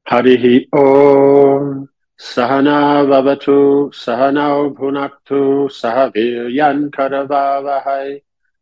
Harihi Om Sahana Vavatu Sahanau Bhunaktu Sahaviryan Karavavahai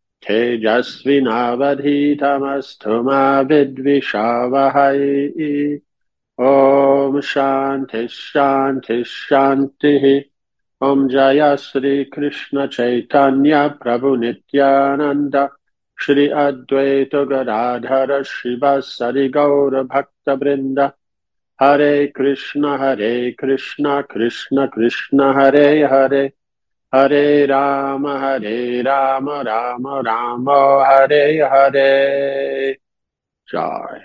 Tejasvinavadhitamastu vidvishavahai. Om Shanti Shanti Shanti. Om Jaya Sri Krishna Chaitanya Prabhu Nityananda Shri Advaita Gadadhara Shivasari Gaura Bhakta Brinda Hare Krishna Krishna Krishna Hare Hare Hare Rama Rama Rama Hare Hare. Jai.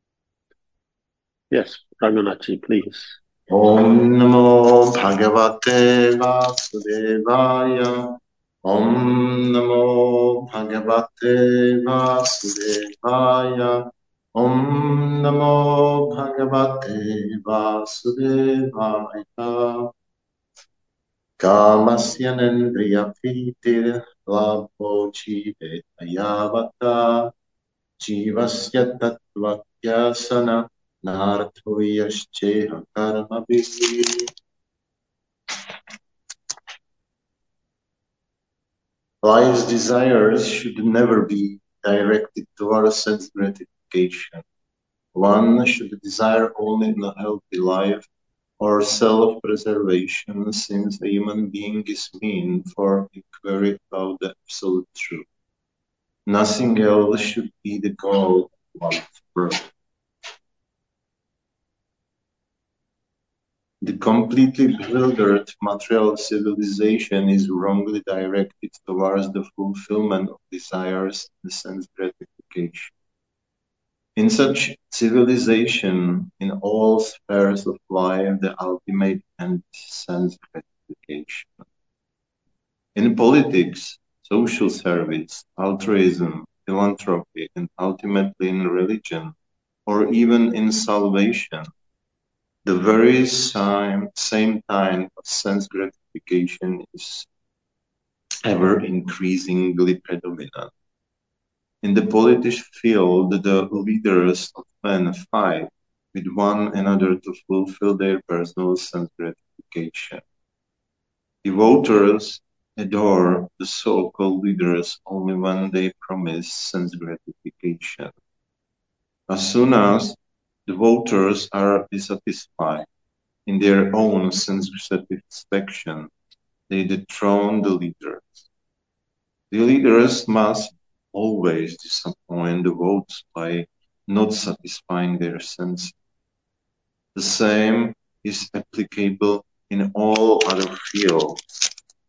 Yes, Ranganachi, please. Om Namo Bhagavate Vasudevaya. Om Namo Bhagavate Vasudevaya. Om Namo Bhagavate Vasudevaya. Kamasya Nendriya Pritir Labho Chive Ayavata Jivasya Tattvakyasana Narthoyascheha Karmabhi. Life's desires should never be directed towards sense gratification. One should desire only a healthy life or self-preservation, since a human being is mean for inquiry about the absolute truth. Nothing else should be the goal of one's birth. The completely bewildered material civilization is wrongly directed towards the fulfillment of desires and sense gratification. In such civilization, in all spheres of life, the ultimate end is sense gratification. In politics, social service, altruism, philanthropy, and ultimately in religion, or even in salvation, the very same kind of sense gratification is ever increasingly predominant. In the political field, the leaders often fight with one another to fulfill their personal sense gratification. The voters adore the so-called leaders only when they promise sense gratification. As soon as the voters are dissatisfied in their own sense satisfaction, they dethrone the leaders. The leaders must always disappoint the votes by not satisfying their senses. The same is applicable in all other fields.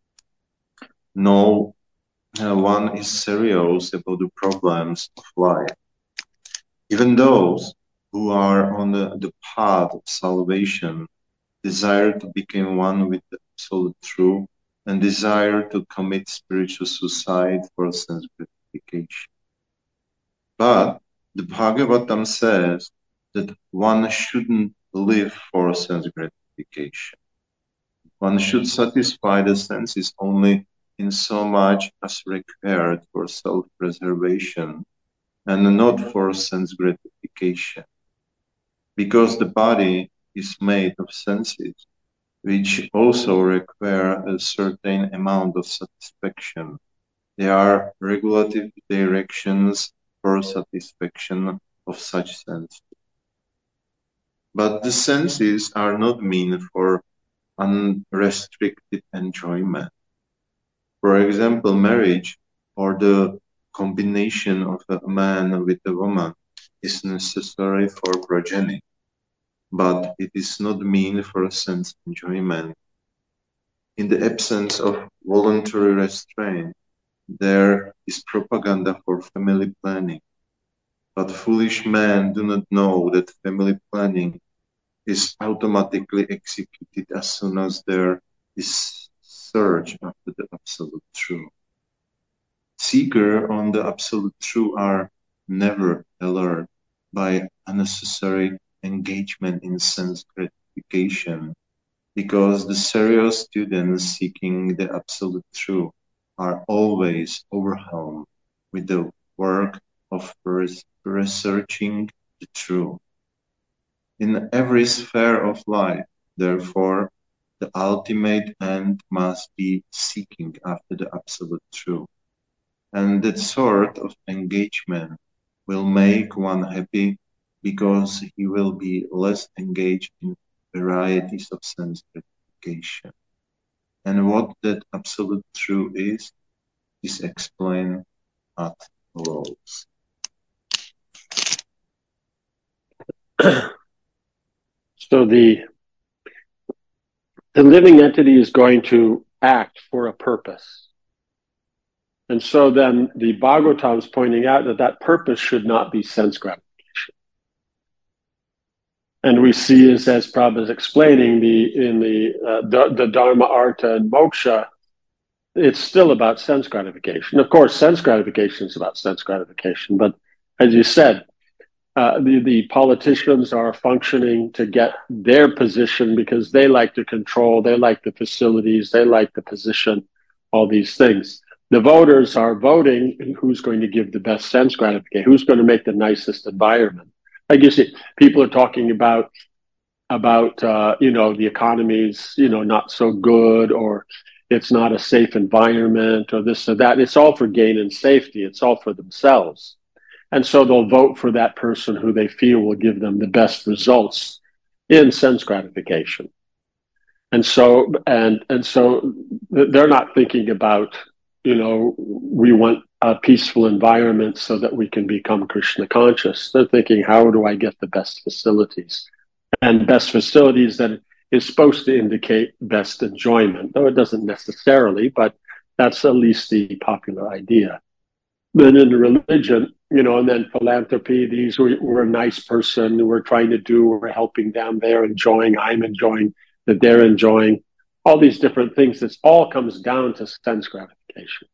No one is serious about the problems of life. Even those who are on the path of salvation desire to become one with the absolute truth and desire to commit spiritual suicide for sense gratification. But the Bhagavatam says that one shouldn't live for sense gratification. One should satisfy the senses only in so much as required for self-preservation and not for sense gratification. Because the body is made of senses, which also require a certain amount of satisfaction. There are regulative directions for satisfaction of such senses. But the senses are not meant for unrestricted enjoyment. For example, marriage or the combination of a man with a woman is necessary for progeny, but it is not meant for sense enjoyment. In the absence of voluntary restraint, there is propaganda for family planning. But foolish men do not know that family planning is automatically executed as soon as there is search after the absolute truth. Seekers on the absolute truth are never allured by unnecessary engagement in sense gratification, because the serious students seeking the absolute truth are always overwhelmed with the work of researching the truth. in every sphere of life. Therefore, the ultimate end must be seeking after the absolute truth. And that sort of engagement will make one happy because he will be less engaged in varieties of sense gratification. And what that absolute truth is explained as follows. So the living entity is going to act for a purpose. And so then the Bhagavatam is pointing out that that purpose should not be sense gratification. And we see, as Prabhupada is explaining, in the Dharma, Artha, and Moksha, it's still about sense gratification. Of course, sense gratification is about sense gratification. But as you said, the politicians are functioning to get their position because they like to control, they like the facilities, they like the position, all these things. The voters are voting who's going to give the best sense gratification, who's going to make the nicest environment. Like you see, people are talking about the economy's not so good, or it's not a safe environment, or this or that. It's all for gain and safety. It's all for themselves. And so they'll vote for that person who they feel will give them the best results in sense gratification. And so they're not thinking about, we want a peaceful environment so that we can become Krishna conscious. They're thinking, how do I get the best facilities? And best facilities that is supposed to indicate best enjoyment, though it doesn't necessarily, but that's at least the popular idea. Then in religion, and then philanthropy, we're a nice person, we're trying to do, we're helping them, they're enjoying, I'm enjoying, that they're enjoying, all these different things. This all comes down to sense gratification.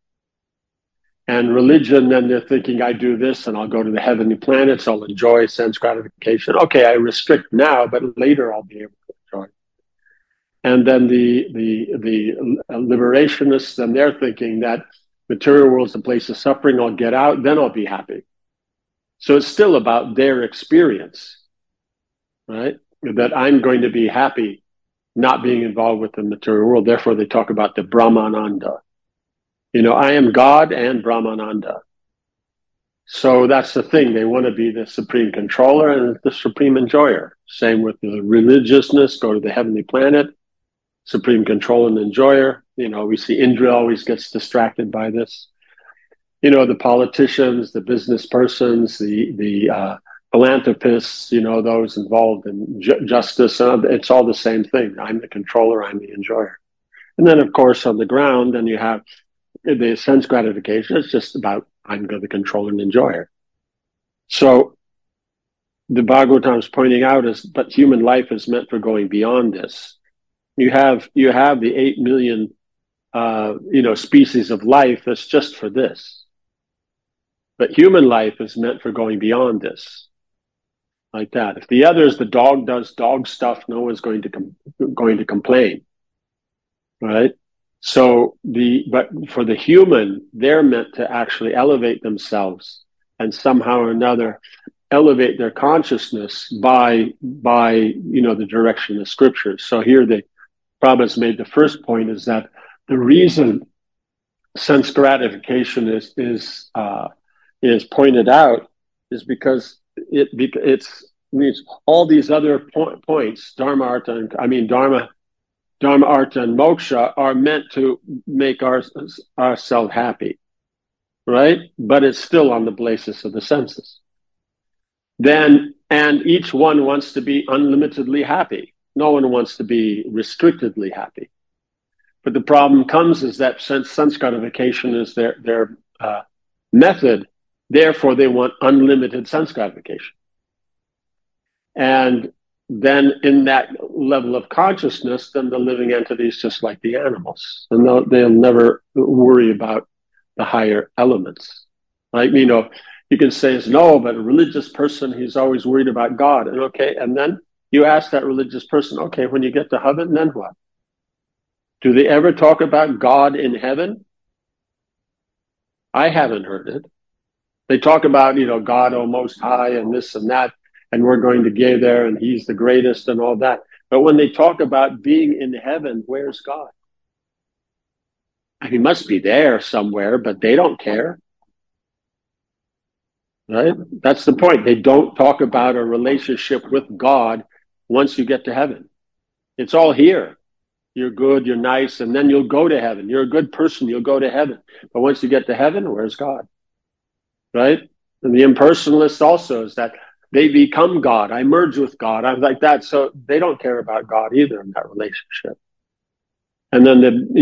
And religion, then they're thinking, I do this and I'll go to the heavenly planets, I'll enjoy sense gratification. Okay, I restrict now, but later I'll be able to enjoy. And then the liberationists, then they're thinking that material world is a place of suffering, I'll get out, then I'll be happy. So it's still about their experience, right? That I'm going to be happy not being involved with the material world. Therefore, they talk about the Brahmananda. I am God and Brahmananda. So that's the thing. They want to be the supreme controller and the supreme enjoyer. Same with the religiousness, go to the heavenly planet, supreme controller and enjoyer. We see Indra always gets distracted by this. The politicians, the business persons, the philanthropists, those involved in justice, it's all the same thing. I'm the controller, I'm the enjoyer. And then, of course, on the ground, then you have the sense gratification. It's just about I'm the controller and enjoyer. So the Bhagavatam is pointing out but human life is meant for going beyond this. You have the 8 million, species of life that's just for this. But human life is meant for going beyond this, like that. If the dog does dog stuff, no one's going to complain, right? But for the human, they're meant to actually elevate themselves and somehow or another elevate their consciousness by the direction of the scriptures. So here the Prabhupada's made the first point is that the reason sense gratification is pointed out is because it means all these other points, Dharma, Artha, and Moksha are meant to make ourselves happy, right? But it's still on the basis of the senses. And each one wants to be unlimitedly happy. No one wants to be restrictedly happy. But the problem comes is that sense gratification is their method. Therefore, they want unlimited sense gratification. And then in that level of consciousness, then the living entity is just like the animals. And they'll never worry about the higher elements. Like, you can say, no, but a religious person, he's always worried about God. And okay, and then you ask that religious person, okay, when you get to heaven, then what? Do they ever talk about God in heaven? I haven't heard it. They talk about, God, oh, Most High, and this and that. and we're going to get there, and he's the greatest and all that. But when they talk about being in heaven, where's God? He must be there somewhere, but they don't care. Right? That's the point. They don't talk about a relationship with God once you get to heaven. It's all here. You're good, you're nice, and then you'll go to heaven. You're a good person, you'll go to heaven. But once you get to heaven, where's God? Right? And the impersonalist also is that they become God. I merge with God. I'm like that. So they don't care about God either in that relationship. And then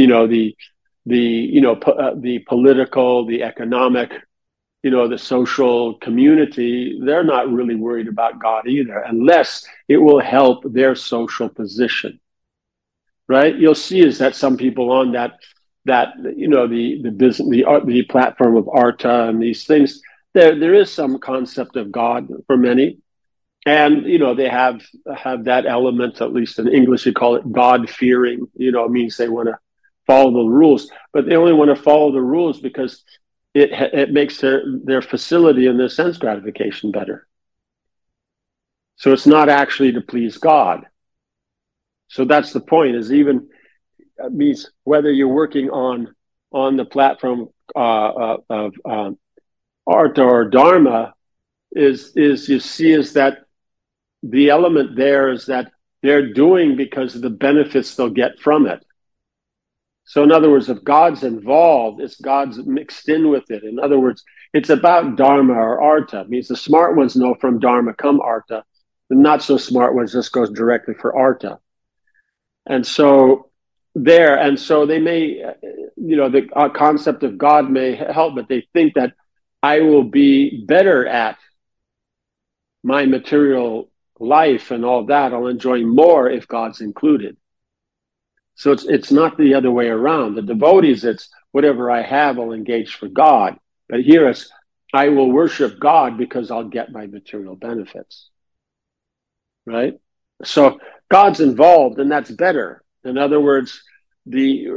the political, the economic, the social community, they're not really worried about God either, unless it will help their social position. Right? You'll see is that some people on the business, the platform of Arta and these things, there is some concept of God for many, and they have that element. At least in English, you call it God fearing. It means they want to follow the rules, but they only want to follow the rules because it makes their facility and their sense gratification better. So it's not actually to please God. So that's the point, is even means whether you're working on the platform of Arta or Dharma, is you see is that the element there is that they're doing because of the benefits they'll get from it. So in other words, if God's involved, it's God's mixed in with it. In other words, it's about Dharma or Arta. It means the smart ones know from Dharma come Arta. The not so smart ones just goes directly for Arta. And so they may, the concept of God may help, but they think that I will be better at my material life and all that. I'll enjoy more if God's included. So it's not the other way around. The devotees, it's whatever I have, I'll engage for God. But here it's, I will worship God because I'll get my material benefits. Right? So God's involved, and that's better. In other words, the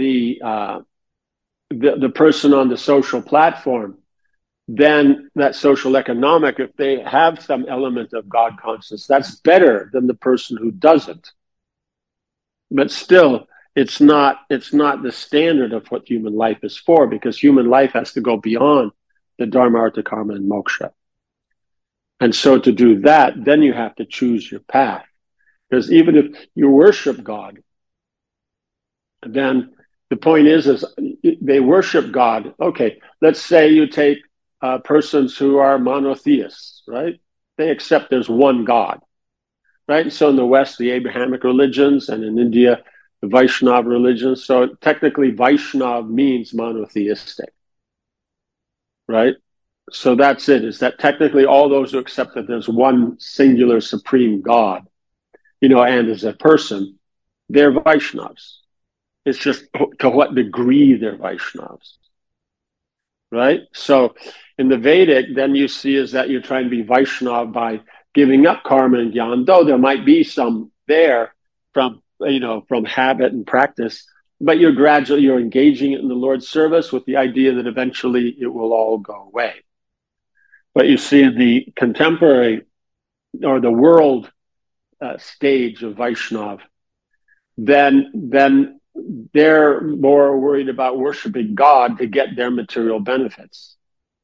person on the social platform, then that social economic, if they have some element of God consciousness, that's better than the person who doesn't. But still, it's not the standard of what human life is for, because human life has to go beyond the Dharma, Artha, Karma, and Moksha. And so to do that, then you have to choose your path. Because even if you worship God, then the point is they worship God. Okay, let's say you take persons who are monotheists, right? They accept there's one God, right? So in the West, the Abrahamic religions, and in India, the Vaishnava religions. So technically, Vaishnav means monotheistic, right? So that's it, is that technically all those who accept that there's one singular supreme God, and as a person, they're Vaishnavas. It's just to what degree they're Vaishnavas, right? So in the Vedic, then you see is that you're trying to be Vaishnava by giving up karma and jnana, though there might be some there from habit and practice, but you're engaging it in the Lord's service with the idea that eventually it will all go away. But you see in the contemporary or the world stage of Vaishnav, then they're more worried about worshiping God to get their material benefits.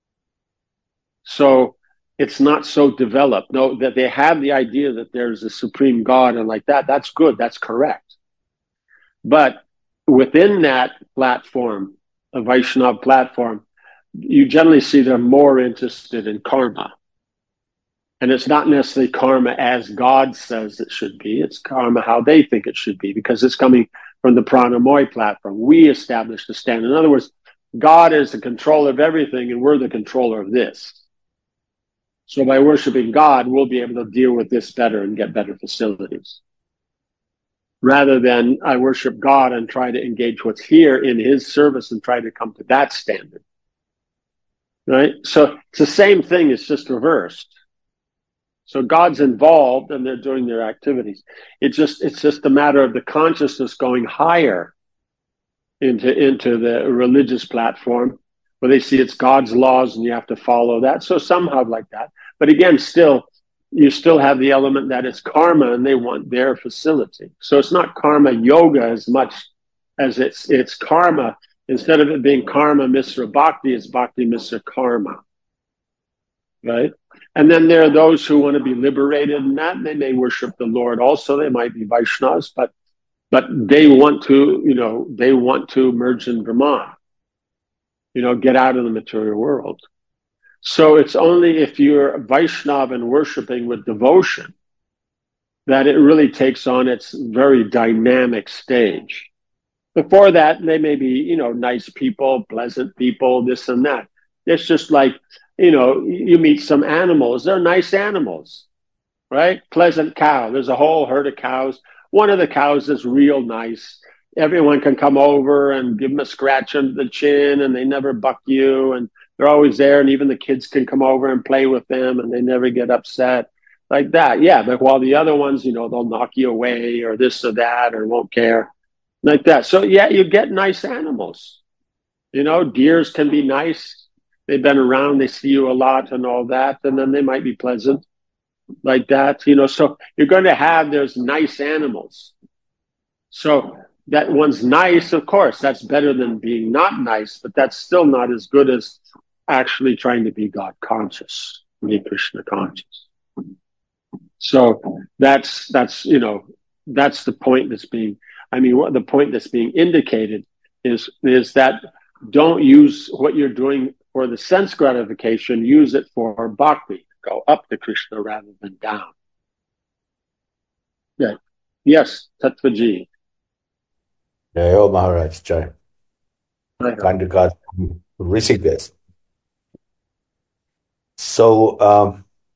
So it's not so developed. No, that they have the idea that there's a supreme God and like that. That's good. That's correct. But within that platform, a Vaishnava platform, you generally see they're more interested in karma. And it's not necessarily karma as God says it should be. It's karma how they think it should be, because it's coming from the Pranamoy platform. We established the standard. In other words, God is the controller of everything, and we're the controller of this. So by worshiping God, we'll be able to deal with this better and get better facilities. Rather than I worship God and try to engage what's here in his service and try to come to that standard. Right? So it's the same thing, it's just reversed. So God's involved and they're doing their activities. It's just a matter of the consciousness going higher into the religious platform, where they see it's God's laws and you have to follow that. So some have like that. But again, still, you still have the element that it's karma and they want their facility. So it's not karma yoga as much as it's karma. Instead of it being karma Mr. Bhakti, it's Bhakti Mr. Karma. Right? And then there are those who want to be liberated in that, and they may worship the Lord also. They might be Vaishnavas, but they want to merge in Brahman, get out of the material world. So it's only if you're Vaishnava and worshiping with devotion that it really takes on its very dynamic stage. Before that, they may be, nice people, pleasant people, this and that. It's just like, you meet some animals. They're nice animals, right? Pleasant cow. There's a whole herd of cows. One of the cows is real nice. Everyone can come over and give them a scratch under the chin, and they never buck you, and they're always there, and even the kids can come over and play with them, and they never get upset like that. Yeah, but while the other ones, they'll knock you away or this or that or won't care like that. So, yeah, you get nice animals. Deers can be nice. They've been around, they see you a lot and all that, and then they might be pleasant like that. So you're going to have, there's nice animals. So that one's nice, of course, that's better than being not nice, but that's still not as good as actually trying to be God conscious, be Krishna conscious. So that's the point that's being, the point that's being indicated is that don't use what you're doing for the sense gratification, use it for bhakti, go up to Krishna rather than down. Yeah. Yes, Tattvaji. Jai Maharaj Jai. Kind regard from Rishikesh. So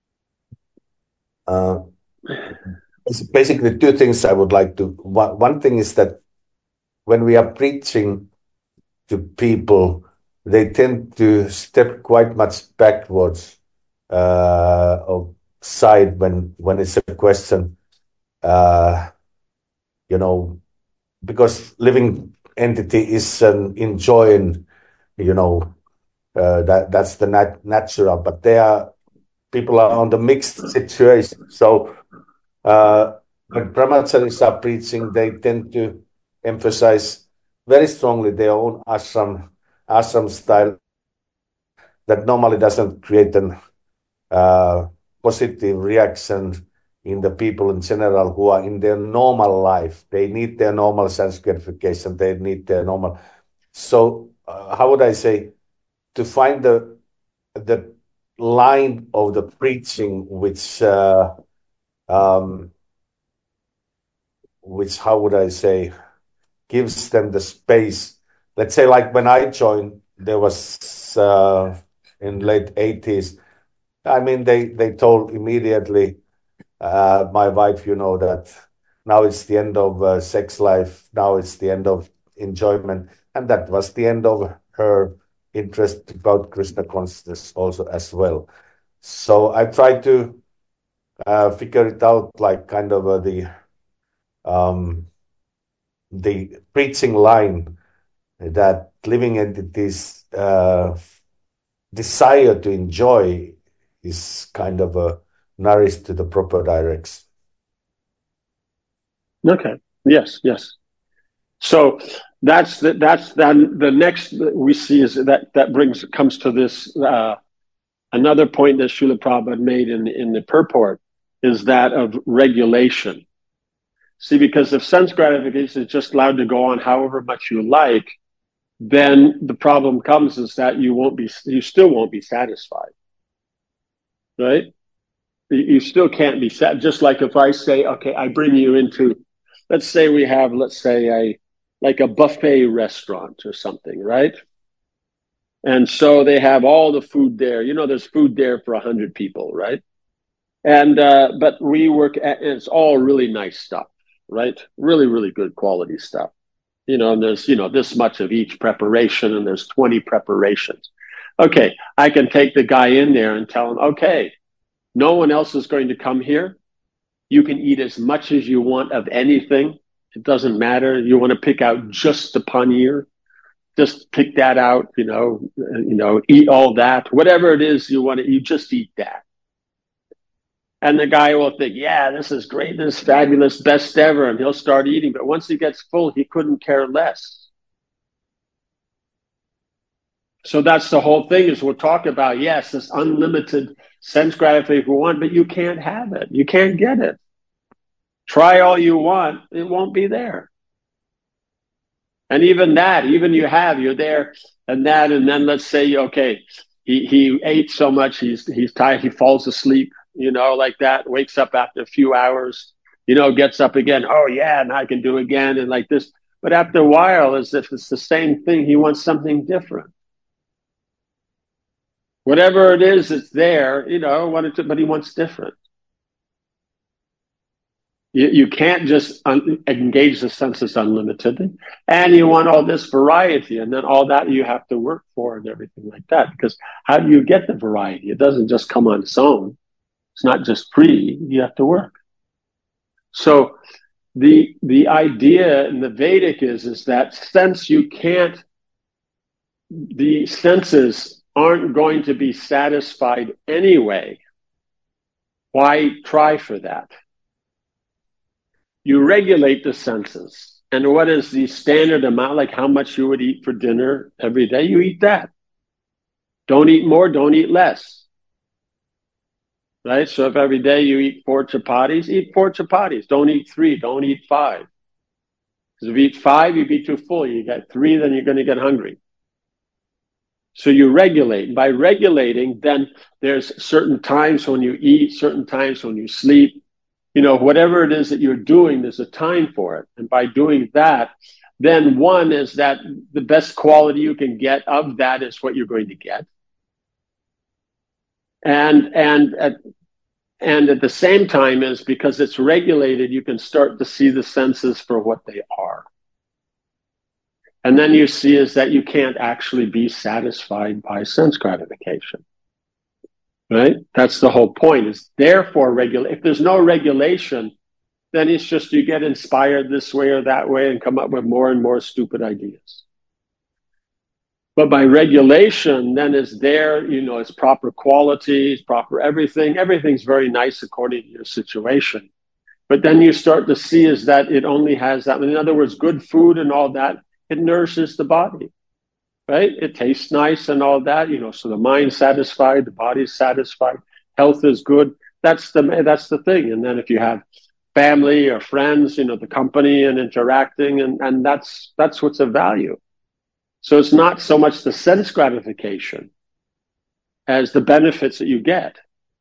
basically two things I would like to. One thing is that when we are preaching to people, they tend to step quite much backwards or side when it's a question, because living entity is enjoying, that's the natural, but people are on the mixed situation. So when brahmacharis are preaching, they tend to emphasize very strongly their own ashram style that normally doesn't create a positive reaction in the people in general who are in their normal life. They need their normal sense gratification. They need their normal. So how would I say, to find the line of the preaching which how would I say, gives them the space. Let's say like when I joined, there was in late 80s, they told immediately my wife, that now it's the end of sex life, now it's the end of enjoyment, and that was the end of her interest about Krishna consciousness also as well. So I tried to figure it out, like kind of the preaching line that living entities desire to enjoy is kind of nourished to the proper direction. Okay. Yes. So that's the next we see is that comes to this another point that Srila Prabhupada made in the purport is that of regulation. See, because if sense gratification is just allowed to go on however much you like, then the problem comes is that you still won't be satisfied, right? You still can't be set. Just like if I say, okay, I bring you into, let's say we have, a buffet restaurant or something, right? And so they have all the food there. There's food there for 100 people, right? And but we work at, and it's all really nice stuff, right? Really, really good quality stuff. And there's, this much of each preparation, and there's 20 preparations. Okay, I can take the guy in there and tell him, okay, no one else is going to come here. You can eat as much as you want of anything. It doesn't matter. You want to pick out just the paneer, just pick that out, eat all that. Whatever it is you want to, you just eat that. And the guy will think, yeah, this is great, this is fabulous, best ever, and he'll start eating. But once he gets full, he couldn't care less. So that's the whole thing, is we'll talk about, yes, this unlimited sense gratification we want, but you can't have it. You can't get it. Try all you want, it won't be there. And even that, even you're there, and that, and then let's say, okay, he ate so much, he's tired, he falls asleep, like that, wakes up after a few hours, gets up again. Oh yeah, and I can do again, and like this. But after a while, as if it's the same thing, he wants something different. Whatever it is, it's there, but he wants different. You can't just engage the senses unlimited, and you want all this variety, and then all that you have to work for and everything like that. Because how do you get the variety? It doesn't just come on its own. It's not just free. You have to work. So the idea in the Vedic is that since the senses aren't going to be satisfied anyway, why try for that? You regulate the senses. And what is the standard amount, like how much you would eat for dinner every day? You eat that. Don't eat more, don't eat less. Right? So if every day you eat 4 chapatis, eat 4 chapatis. Don't eat 3, don't eat 5. Because if you eat 5, you'd be too full. You get 3, then you're going to get hungry. So you regulate. By regulating, then there's certain times when you eat, certain times when you sleep. Whatever it is that you're doing, there's a time for it. And by doing that, then one is that the best quality you can get of that is what you're going to get. And at the same time is because it's regulated, you can start to see the senses for what they are. And then you see is that you can't actually be satisfied by sense gratification. Right? That's the whole point, is therefore if there's no regulation, then it's just you get inspired this way or that way and come up with more and more stupid ideas. But by regulation, then it's there, it's proper qualities, proper everything. Everything's very nice according to your situation. But then you start to see is that it only has that. In other words, good food and all that, it nourishes the body. Right? It tastes nice and all that, so the mind's satisfied, the body's satisfied, health is good. That's the thing. And then if you have family or friends, the company and interacting, and that's what's of value. So it's not so much the sense gratification as the benefits that you get.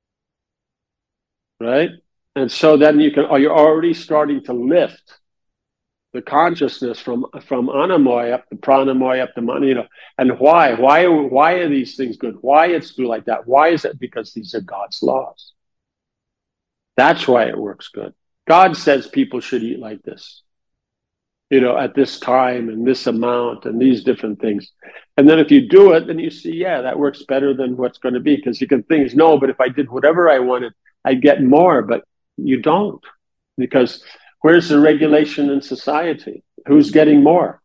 Right? And so then you're already starting to lift the consciousness from anamoy up to pranamoy up to mana, and why are these things good? Why it's good like that? Why is it? Because these are God's laws. That's why it works good. God says people should eat like this, at this time and this amount and these different things. And then if you do it, then you see, yeah, that works better than what's going to be, because you can think, no, but if I did whatever I wanted, I'd get more, but you don't, because where's the regulation in society? Who's getting more?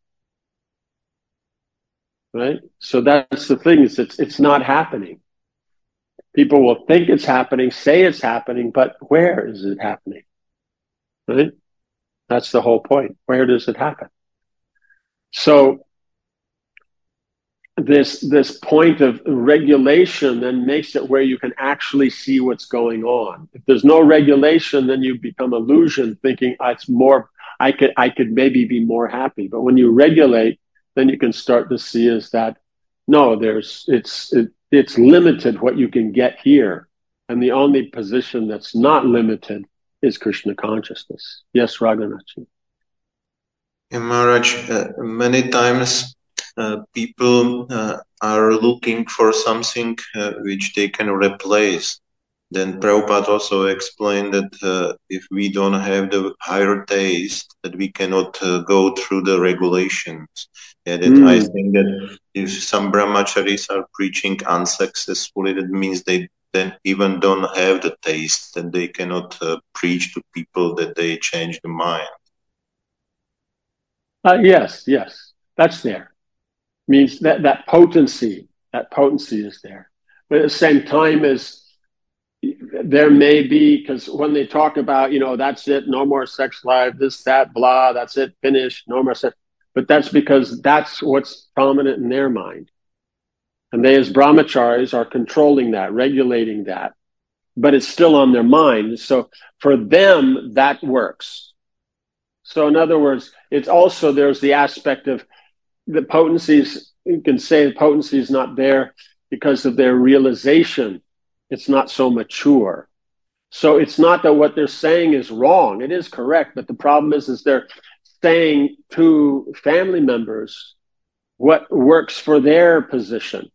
Right? So that's the thing, is it's not happening. People will think it's happening, say it's happening, but where is it happening? Right? That's the whole point. Where does it happen? So this point of regulation then makes it where you can actually see what's going on. If there's no regulation, then you become illusion, thinking it's more. I could maybe be more happy. But when you regulate, then you can start to see is that no, it's limited what you can get here, and the only position that's not limited is Krishna consciousness. Yes, Raghunathji. Yeah, Maharaj, many times people are looking for something which they can replace. Then Prabhupada also explained that if we don't have the higher taste, that we cannot go through the regulations. Yeah, that I think that if some brahmacharis are preaching unsuccessfully, that means they then even don't have the taste, and they cannot preach to people that they change the mind. Yes, that's there. Means that potency is there. But at the same time, as there may be, because when they talk about, that's it, no more sex life, this, that, blah, that's it, finish, no more sex. But that's because that's what's prominent in their mind. And they, as brahmacharis, are controlling that, regulating that. But it's still on their mind. So for them, that works. So in other words, it's also, there's the aspect of the potencies. You can say the potency is not there because of their realization. It's not so mature. So it's not that what they're saying is wrong. It is correct. But the problem is they're saying to family members what works for their position.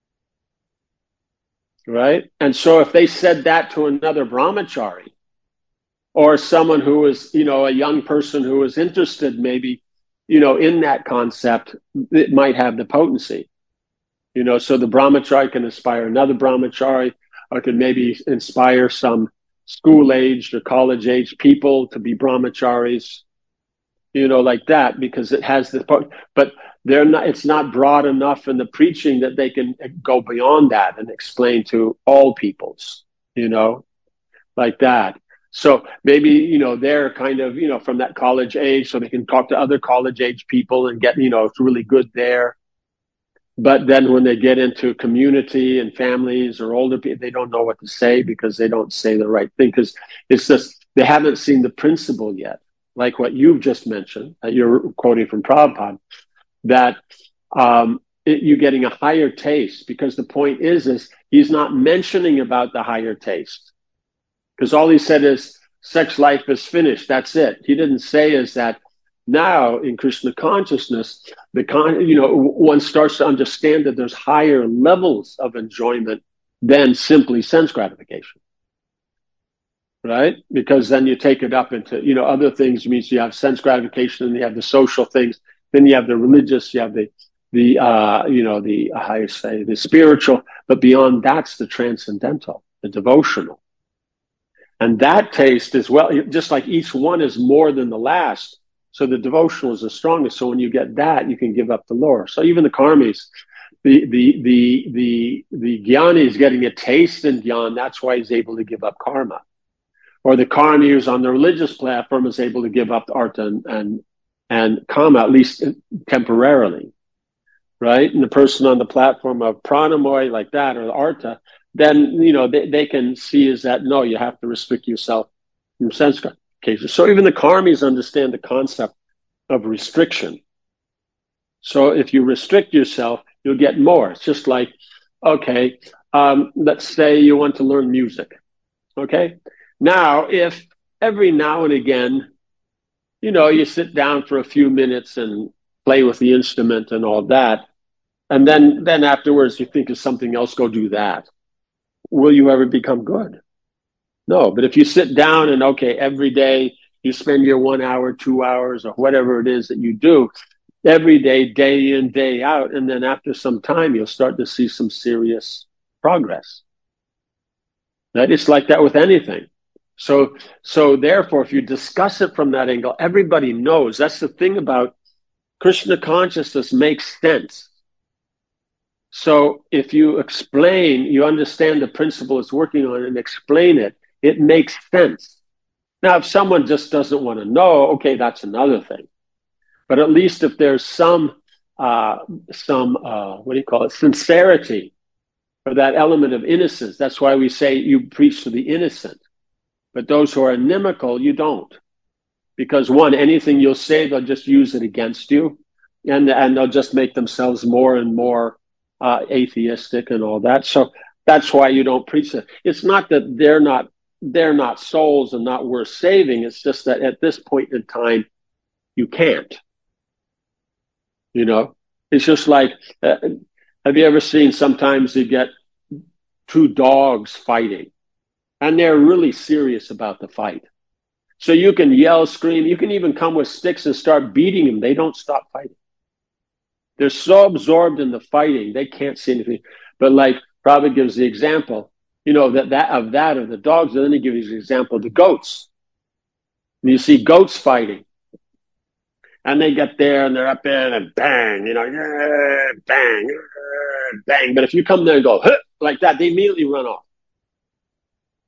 Right? And so if they said that to another brahmachari, or someone who is, a young person who is interested maybe, in that concept, it might have the potency. So the brahmachari can inspire another brahmachari, or can maybe inspire some school-aged or college-aged people to be brahmacharis, like that, because it has the, but they're not, it's not broad enough in the preaching that they can go beyond that and explain to all peoples, like that. So maybe, they're kind of, from that college age, so they can talk to other college age people and get, it's really good there. But then when they get into community and families or older people, they don't know what to say because they don't say the right thing, because it's just, they haven't seen the principle yet. Like what you've just mentioned, that you're quoting from Prabhupada, that you're getting a higher taste, because the point is he's not mentioning about the higher taste, because all he said is sex life is finished. That's it. He didn't say is that now in Krishna consciousness, one starts to understand that there's higher levels of enjoyment than simply sense gratification. Right? Because then you take it up into, other things. Means you have sense gratification, and you have the social things, then you have the religious, you have the how you say, the spiritual, but beyond that's the transcendental, the devotional. And that taste is, well, just like each one is more than the last. So the devotional is the strongest. So when you get that, you can give up the lower. So even the karmis, the jnani is getting a taste in jnana. That's why he's able to give up karma. Or the karmi who's on the religious platform is able to give up artha and kama, at least temporarily, right? And the person on the platform of pranamoy, like that, or the artha, then, they can see is that, no, you have to restrict yourself from sense gratification. So even the karmis understand the concept of restriction. So if you restrict yourself, you'll get more. It's just like, okay, let's say you want to learn music, okay? Now, if every now and again, you sit down for a few minutes and play with the instrument and all that, and then afterwards you think of something else, go do that. Will you ever become good? No. But if you sit down and, okay, every day you spend your 1 hour, 2 hours, or whatever it is that you do, every day, day in, day out, and then after some time, you'll start to see some serious progress. Right? It's like that with anything. So therefore, if you discuss it from that angle, everybody knows. That's the thing about Krishna consciousness, makes sense. So if you explain, you understand the principle it's working on and explain it, it makes sense. Now, if someone just doesn't want to know, okay, that's another thing. But at least if there's some sincerity, or that element of innocence, that's why we say you preach to the innocent. But those who are inimical, you don't. Because one, anything you'll say, they'll just use it against you. And they'll just make themselves more and more atheistic and all that. So that's why you don't preach it. It's not that they're not souls and not worth saving. It's just that at this point in time, you can't. It's just like, have you ever seen sometimes you get two dogs fighting and they're really serious about the fight. So you can yell, scream, you can even come with sticks and start beating them. They don't stop fighting. They're so absorbed in the fighting, they can't see anything. But like Prabhupada gives the example, of the dogs, and then he gives the example of the goats. And you see goats fighting. And they get there and they're up in and bang, bang, bang. But if you come there and go, huh, like that, they immediately run off.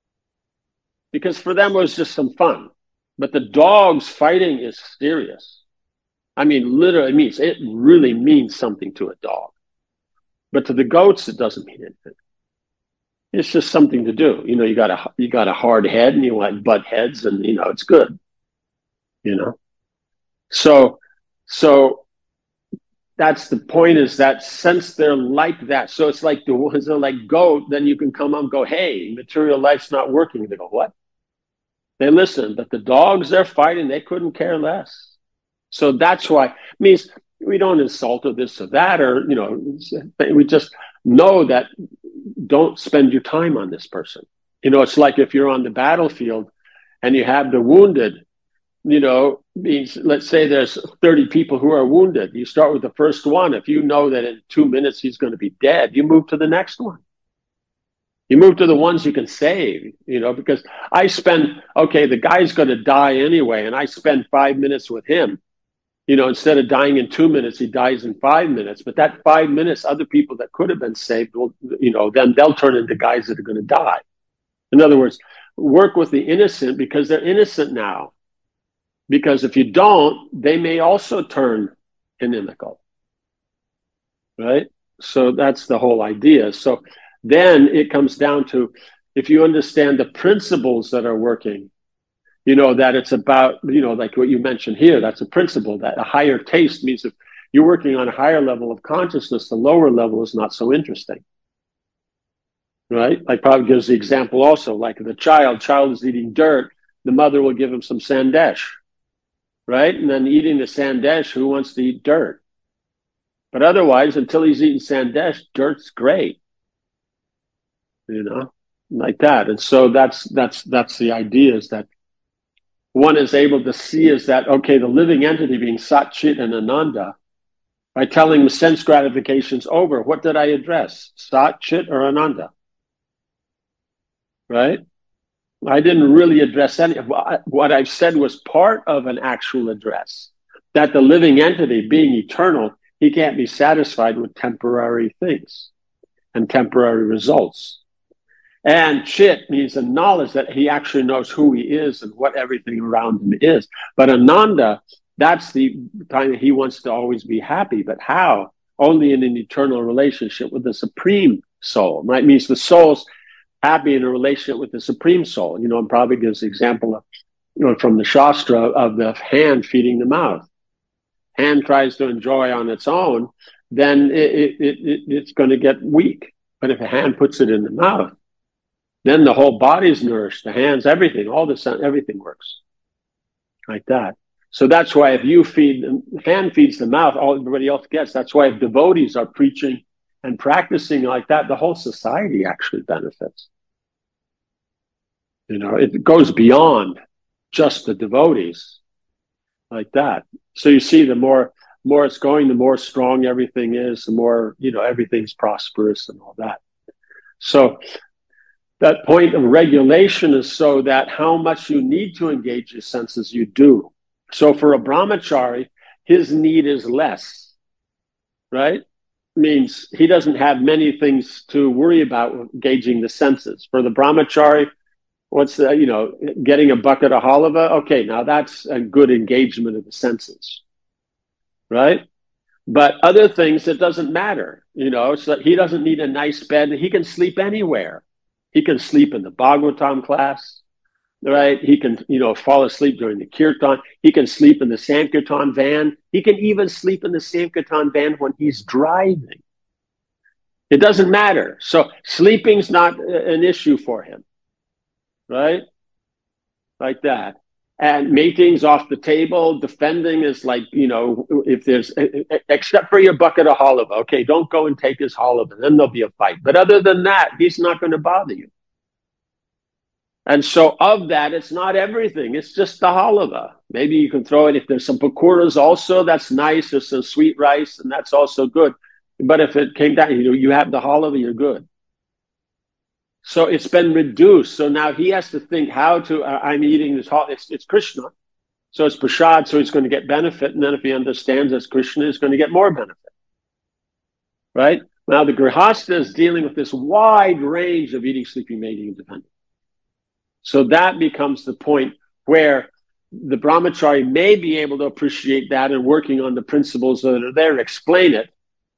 because for them it was just some fun. But the dogs fighting is serious. I mean, literally, it really means something to a dog. But to the goats, it doesn't mean anything. It's just something to do. You know, you got a hard head and you want butt heads, and you know it's good. You know, so that's the point, is that since they're like that, so it's like the ones that are like goat, then you can come up and go, hey, material life's not working. They go, what? They listen, but the dogs they're fighting, they couldn't care less. So that's why, it means we don't insult or this or that, or, you know, we just know that don't spend your time on this person. You know, it's like if you're on the battlefield and you have the wounded, you know, means let's say there's 30 people who are wounded. You start with the first one. If you know that in 2 minutes he's going to be dead, you move to the next one. You move to the ones you can save, you know, because the guy's going to die anyway, and I spend 5 minutes with him. You know, instead of dying in 2 minutes, he dies in 5 minutes. But that 5 minutes, other people that could have been saved, will, you know, then they'll turn into guys that are going to die. In other words, work with the innocent because they're innocent now. Because if you don't, they may also turn inimical. Right? So that's the whole idea. So then it comes down to, if you understand the principles that are working, you know, that it's about, you know, like what you mentioned here, that's a principle, that a higher taste means if you're working on a higher level of consciousness, the lower level is not so interesting. Right? Like Prabhupada gives the example also, like the child is eating dirt, the mother will give him some sandesh. Right? And then eating the sandesh, who wants to eat dirt? But otherwise, until he's eating sandesh, dirt's great. You know, like that. And so that's the idea, is that one is able to see is that, okay, the living entity being Sat, Chit, and Ananda, by telling the sense gratification's over, what did I address? Sat, Chit, or Ananda? Right? I didn't really address any. What I've said was part of an actual address, that the living entity, being eternal, he can't be satisfied with temporary things and temporary results. And Chit means a knowledge that he actually knows who he is and what everything around him is. But Ananda, that's the kind of, he wants to always be happy. But how? Only in an eternal relationship with the Supreme Soul. Right? It means the soul's happy in a relationship with the Supreme Soul. You know, and probably gives the example of, you know, from the Shastra, of the hand feeding the mouth. Hand tries to enjoy on its own, then it's going to get weak. But if a hand puts it in the mouth, then the whole body's nourished, the hands, everything, everything works like that. So that's why if you hand feeds the mouth, all everybody else gets. That's why if devotees are preaching and practicing like that, the whole society actually benefits. You know, it goes beyond just the devotees like that. So you see, the more it's going, the more strong everything is, the more, you know, everything's prosperous and all that. So that point of regulation is so that how much you need to engage your senses, you do. So for a brahmachari, his need is less, right? Means he doesn't have many things to worry about engaging the senses. For the brahmachari, what's the, you know, getting a bucket of halava? Okay, now that's a good engagement of the senses, right? But other things, it doesn't matter, you know, so he doesn't need a nice bed. He can sleep anywhere. He can sleep in the Bhagavatam class, right? He can, you know, fall asleep during the kirtan. He can sleep in the Sankirtan van. He can even sleep in the Sankirtan van when he's driving. It doesn't matter. So sleeping's not an issue for him, right? Like that. And mating's off the table. Defending is like, you know, if there's, except for your bucket of halava, okay, don't go and take his halava, then there'll be a fight. But other than that, he's not going to bother you. And so of that, it's not everything. It's just the halava. Maybe you can throw it, if there's some pakoras also, that's nice. There's some sweet rice, and that's also good. But if it came down, you know, you have the halava, you're good. So it's been reduced. So now he has to think how to, I'm eating this, it's Krishna. So it's prasad, so he's going to get benefit. And then if he understands it's Krishna, he's going to get more benefit. Right? Now the grihastha is dealing with this wide range of eating, sleeping, mating, and depending. So that becomes the point where the brahmachari may be able to appreciate that and working on the principles that are there, explain it.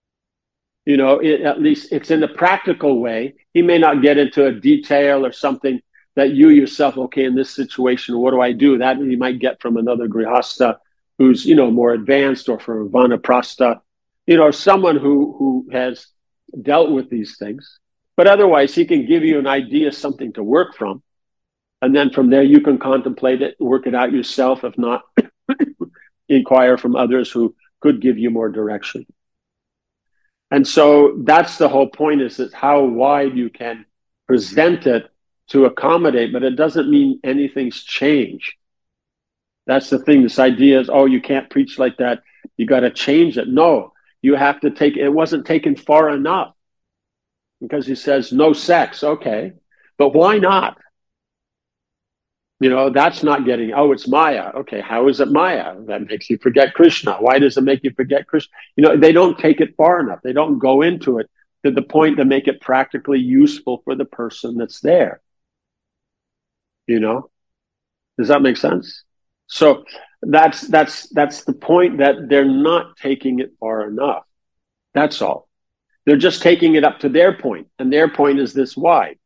At least it's in a practical way. He may not get into a detail or something that you yourself, okay, in this situation, what do I do? That you might get from another grihasta who's, more advanced, or from a vanaprastha, someone who has dealt with these things. But otherwise, he can give you an idea, something to work from. And then from there, you can contemplate it, work it out yourself. If not, inquire from others who could give you more direction. And so that's the whole point, is that how wide you can present it to accommodate, but it doesn't mean anything's changed. That's the thing. This idea is, you can't preach like that. You got to change it. No, you have to take, it wasn't taken far enough, because he says no sex. Okay, but why not? That's not getting, it's Maya. Okay, how is it Maya? That makes you forget Krishna. Why does it make you forget Krishna? They don't take it far enough. They don't go into it to the point to make it practically useful for the person that's there. Does that make sense? So that's the point, that they're not taking it far enough. That's all. They're just taking it up to their point, and their point is this wide.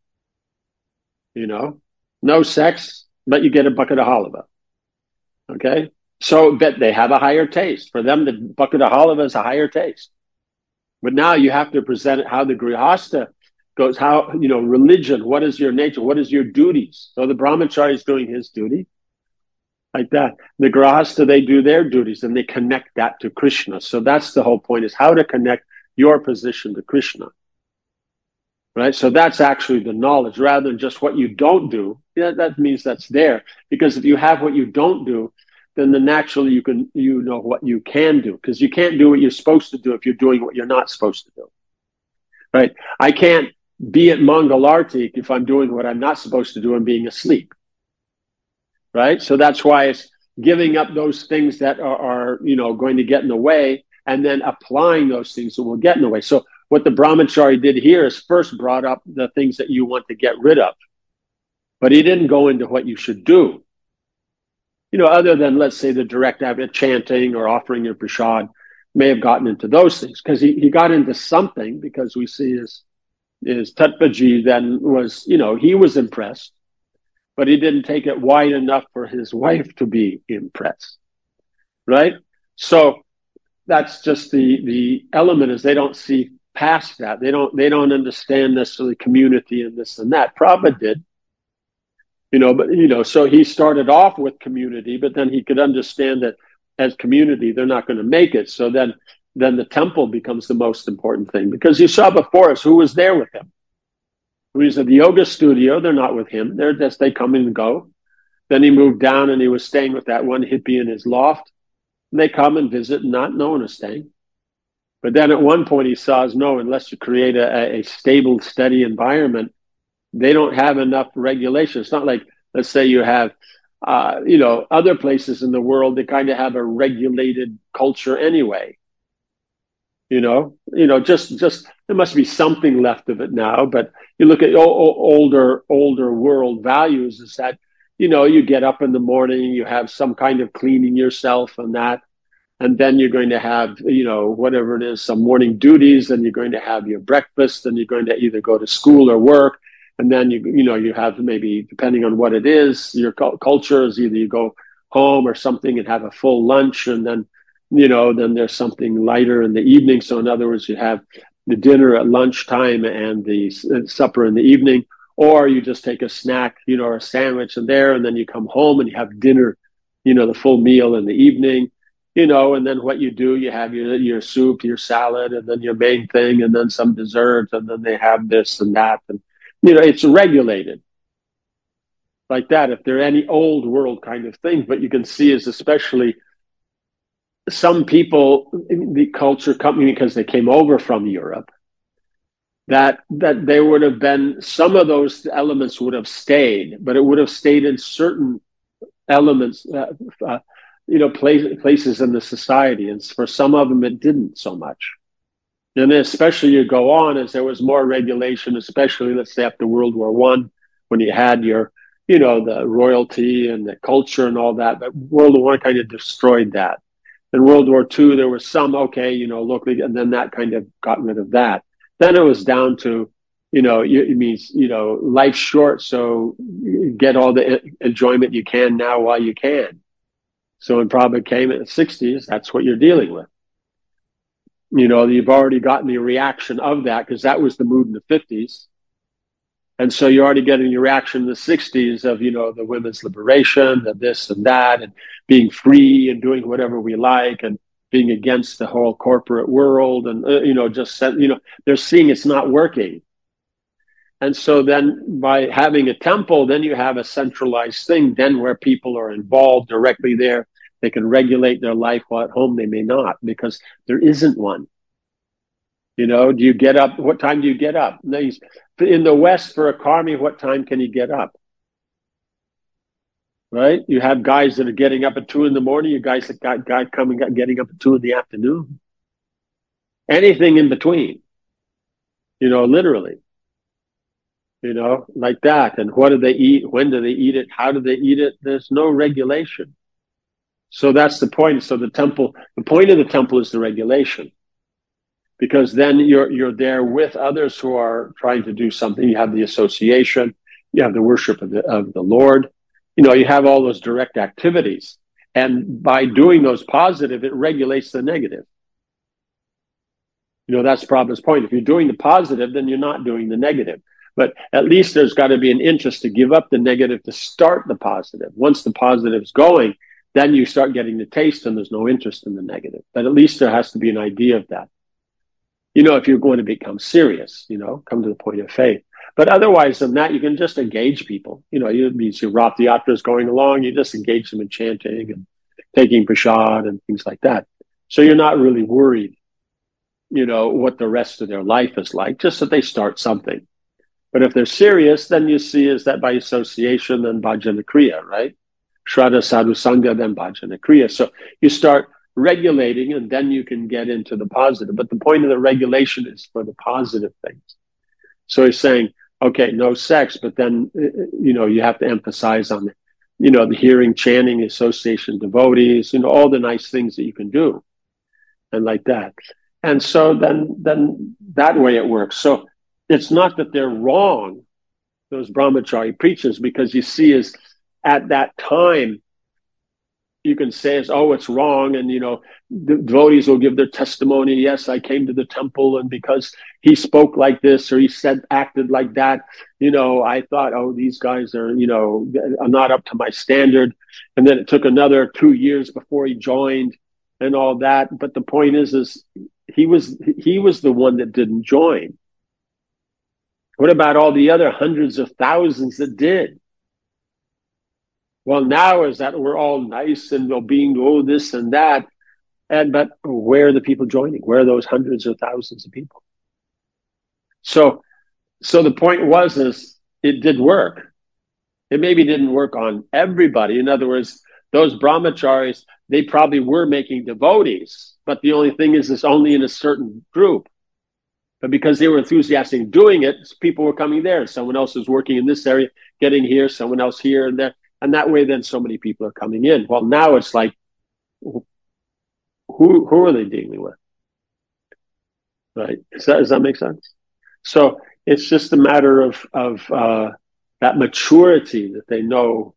No sex, but you get a bucket of halava. Okay? So that they have a higher taste. For them, the bucket of halava is a higher taste. But now you have to present it how the grihasta goes, how, religion, what is your nature? What is your duties? So the brahmachari is doing his duty. Like that. The grihasta, they do their duties, and they connect that to Krishna. So that's the whole point, is how to connect your position to Krishna. Right? So that's actually the knowledge, rather than just what you don't do. Yeah, that means that's there. Because if you have what you don't do, then naturally you know what you can do. Because you can't do what you're supposed to do if you're doing what you're not supposed to do. Right? I can't be at Mangalarti if I'm doing what I'm not supposed to do and being asleep. Right? So that's why it's giving up those things that are going to get in the way, and then applying those things that will get in the way. So what the brahmachari did here is first brought up the things that you want to get rid of. But he didn't go into what you should do. Other than, let's say, the direct act of chanting or offering your prasad, may have gotten into those things. Because he got into something, because we see his Tatpaji then was, he was impressed. But he didn't take it wide enough for his wife to be impressed. Right? So that's just the element, is they don't see past that. They don't understand necessarily community and this and that. Prabhupada did. So he started off with community, but then he could understand that as community, they're not going to make it. So then the temple becomes the most important thing, because you saw before us who was there with him. He was at the yoga studio. They're not with him. They come and go. Then he moved down, and he was staying with that one hippie in his loft. And they come and visit, and no one is staying. But then at one point he says, no, unless you create a stable, steady environment, they don't have enough regulation. It's not like, let's say you have, other places in the world that kind of have a regulated culture anyway. Just there must be something left of it now. But you look at older world values, is that, you get up in the morning, you have some kind of cleaning yourself and that. And then you're going to have, whatever it is, some morning duties, and you're going to have your breakfast, and you're going to either go to school or work. And then, you have, maybe, depending on what it is, your culture is either you go home or something and have a full lunch, and then, then there's something lighter in the evening. So in other words, you have the dinner at lunchtime and the supper in the evening, or you just take a snack, or a sandwich and then you come home and you have dinner, the full meal in the evening. And then what you do, you have your soup, your salad, and then your main thing, and then some dessert, and then they have this and that. And, it's regulated like that, if there are any old world kind of things. But you can see is especially some people in the culture company, because they came over from Europe, that they would have been, some of those elements would have stayed, but it would have stayed in certain elements, places in the society. And for some of them, it didn't so much. And then especially you go on as there was more regulation, especially, let's say, after World War I, when you had your the royalty and the culture and all that. But World War I kind of destroyed that. In World War II, there was some, locally, and then that kind of got rid of that. Then it was down to, it means, life's short, so get all the enjoyment you can now while you can. So when Prabhupada came in the 60s, that's what you're dealing with. You've already gotten the reaction of that because that was the mood in the 50s. And so you're already getting your reaction in the 60s of, the women's liberation, the this and that, and being free and doing whatever we like and being against the whole corporate world. And, they're seeing it's not working. And so then by having a temple, then you have a centralized thing, then where people are involved directly there. They can regulate their life while at home they may not, because there isn't one. Do you get up? What time do you get up? In the West, for a karmi, what time can you get up? Right? You have guys that are getting up at 2 a.m. You guys that got getting up at 2 p.m. Anything in between, literally, like that. And what do they eat? When do they eat it? How do they eat it? There's no regulation. So that's the point. So the point of the temple is the regulation. Because then you're there with others who are trying to do something. You have the association, you have the worship of the Lord, you have all those direct activities. And by doing those positive, it regulates the negative. That's Prabhupada's point. If you're doing the positive, then you're not doing the negative. But at least there's got to be an interest to give up the negative to start the positive. Once the positive's going, then you start getting the taste and there's no interest in the negative. But at least there has to be an idea of that. If you're going to become serious, come to the point of faith. But otherwise than that, you can just engage people. You see Rath Yatra is going along, you just engage them in chanting and taking prasad and things like that. So you're not really worried, what the rest of their life is like, just that they start something. But if they're serious, then you see is that by association, then bhajana kriya, right? Shraddha sadhu sangha, then bhajana kriya. So you start regulating and then you can get into the positive. But the point of the regulation is for the positive things. So he's saying, okay, no sex, but then, you have to emphasize on, the hearing, chanting, association, devotees, all the nice things that you can do and like that. And so then that way it works. So it's not that they're wrong, those brahmachari preachers, because you see is at that time, you can say it's wrong. And, the devotees will give their testimony. Yes, I came to the temple and because he spoke like this or he acted like that, I thought, these guys are, are not up to my standard. And then it took another 2 years before he joined and all that. But the point is he was the one that didn't join. What about all the other hundreds of thousands that did? Well, now is that we're all nice and being this and that, but where are the people joining? Where are those hundreds or thousands of people? So the point is it did work. It maybe didn't work on everybody. In other words, those brahmacharis, they probably were making devotees, but the only thing is it's only in a certain group. But because they were enthusiastic in doing it, people were coming there. Someone else is working in this area, getting here, someone else here and there. And that way, then so many people are coming in. Well, now it's like, who are they dealing with? Right? Does that make sense? So it's just a matter of that maturity that they know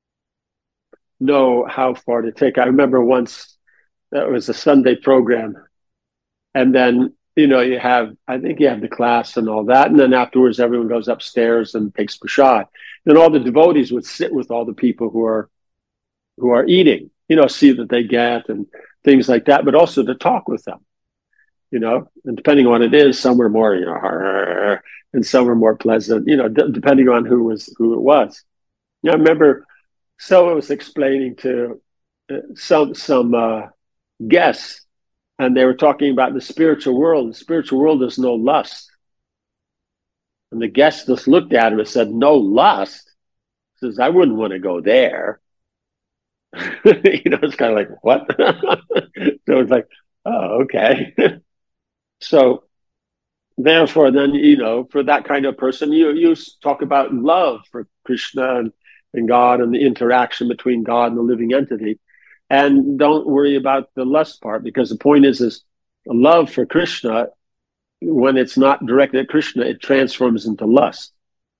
how far to take. I remember once that was a Sunday program, and then I think you have the class and all that, and then afterwards everyone goes upstairs and takes prasad. Then all the devotees would sit with all the people who are eating, see that they get and things like that, but also to talk with them, and depending on what it is, some were more, and some were more pleasant, depending on who it was. I remember someone was explaining to some guests, and they were talking about the spiritual world. The spiritual world is no lust. And the guest just looked at him and said, no lust? He says, I wouldn't want to go there. It's kind of like, what? So it's like, oh, okay. So therefore, then, for that kind of person, you talk about love for Krishna and God and the interaction between God and the living entity. And don't worry about the lust part, because the point is love for Krishna, when it's not directed at Krishna, it transforms into lust.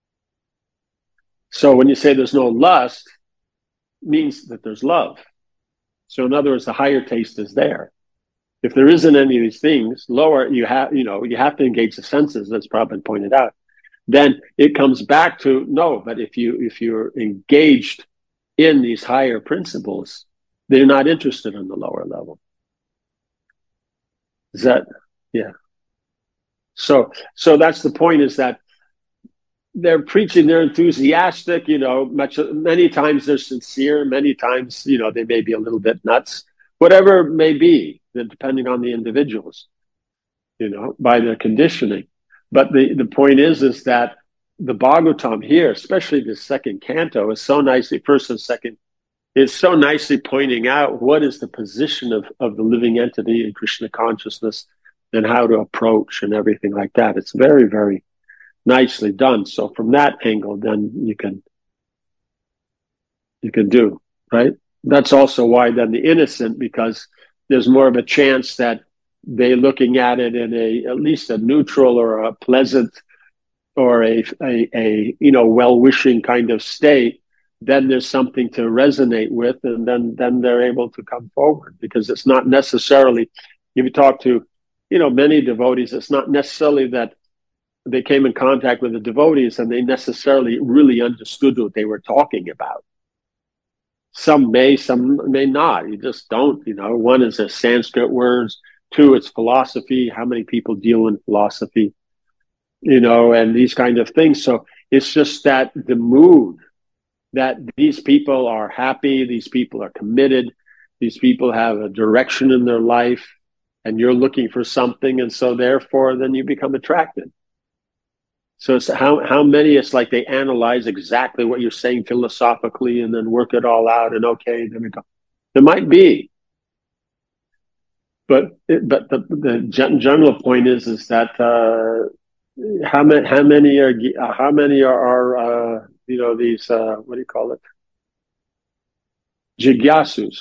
So when you say there's no lust, it means that there's love. So in other words, the higher taste is there. If there isn't any of these things, lower, you have to engage the senses, as Prabhupada pointed out. Then it comes back to no, but if you're engaged in these higher principles, they're not interested in the lower level. Is that, yeah. So that's the point, is that they're preaching, they're enthusiastic, many times they're sincere, many times, they may be a little bit nuts, whatever it may be, depending on the individuals, by their conditioning. But the point is that the Bhagavatam here, especially the second canto, is so nicely, first and second, is so nicely pointing out what is the position of the living entity in Krishna consciousness and how to approach and everything like that. It's very, very nicely done. So from that angle, then you can do, right? That's also why then the innocent, because there's more of a chance that they're looking at it in at least a neutral or a pleasant or a well-wishing kind of state. Then there's something to resonate with, and then they're able to come forward, because it's not necessarily, if you talk to, many devotees, it's not necessarily that they came in contact with the devotees and they necessarily really understood what they were talking about. Some may not. You just don't, One is a Sanskrit words, two, it's philosophy. How many people deal in philosophy, and these kind of things. So it's just that the mood, that these people are happy, these people are committed, these people have a direction in their life, and you're looking for something, and so therefore then you become attracted. So it's how many, it's like they analyze exactly what you're saying philosophically and then work it all out, and okay, there we go. There might be, but the general point is that how many are these what do you call it, jigyasus,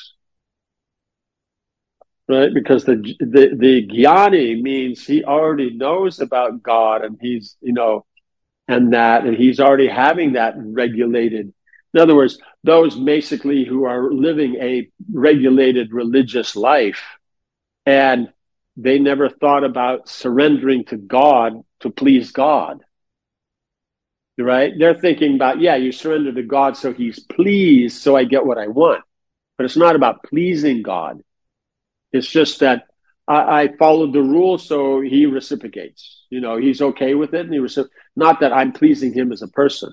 right? Because the jnani means he already knows about God, and he's and he's already having that regulated. In other words, those basically who are living a regulated religious life, and they never thought about surrendering to God to please God, right? They're thinking about, you surrender to God so he's pleased, so I get what I want. But it's not about pleasing God. It's just that I followed the rules, so he reciprocates. He's okay with it, and not that I'm pleasing him as a person.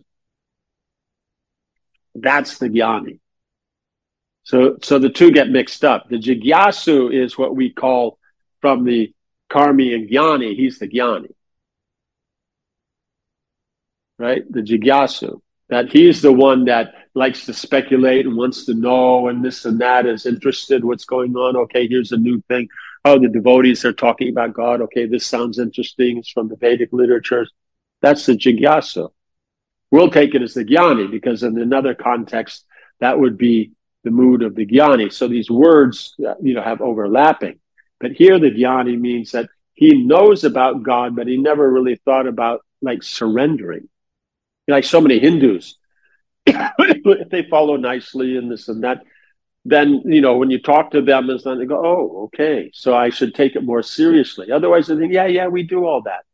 That's the jnani. So the two get mixed up. The jigyasu is what we call, from the karmi and jnani, he's the jnani, right? The jigyasu, that he's the one that likes to speculate and wants to know, and this and that, is interested what's going on. Okay, here's a new thing. Oh, the devotees are talking about God. Okay, this sounds interesting. It's from the Vedic literatures. That's the jigyasu. We'll take it as the jnani, because in another context, that would be the mood of the jnani. So these words, have overlapping. But here the jnani means that he knows about God, but he never really thought about surrendering. Like so many Hindus, if they follow nicely and this and that, then, when you talk to them, it's not, they go, oh, okay, so I should take it more seriously. Otherwise, they think, yeah, we do all that.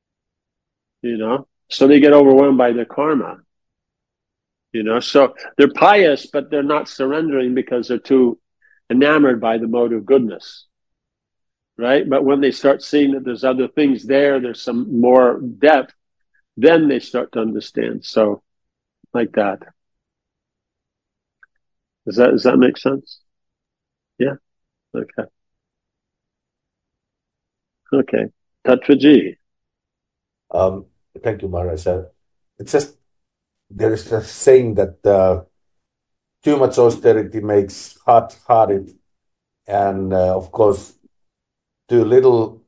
So they get overwhelmed by their karma. So they're pious, but they're not surrendering because they're too enamored by the mode of goodness, right? But when they start seeing that there's other things there's some more depth, then they start to understand. So, like that. Does that make sense? Yeah. Okay. Tatvaji. Thank you, Maharaj. It's just, there is a saying that too much austerity makes hard-hearted, and of course, too little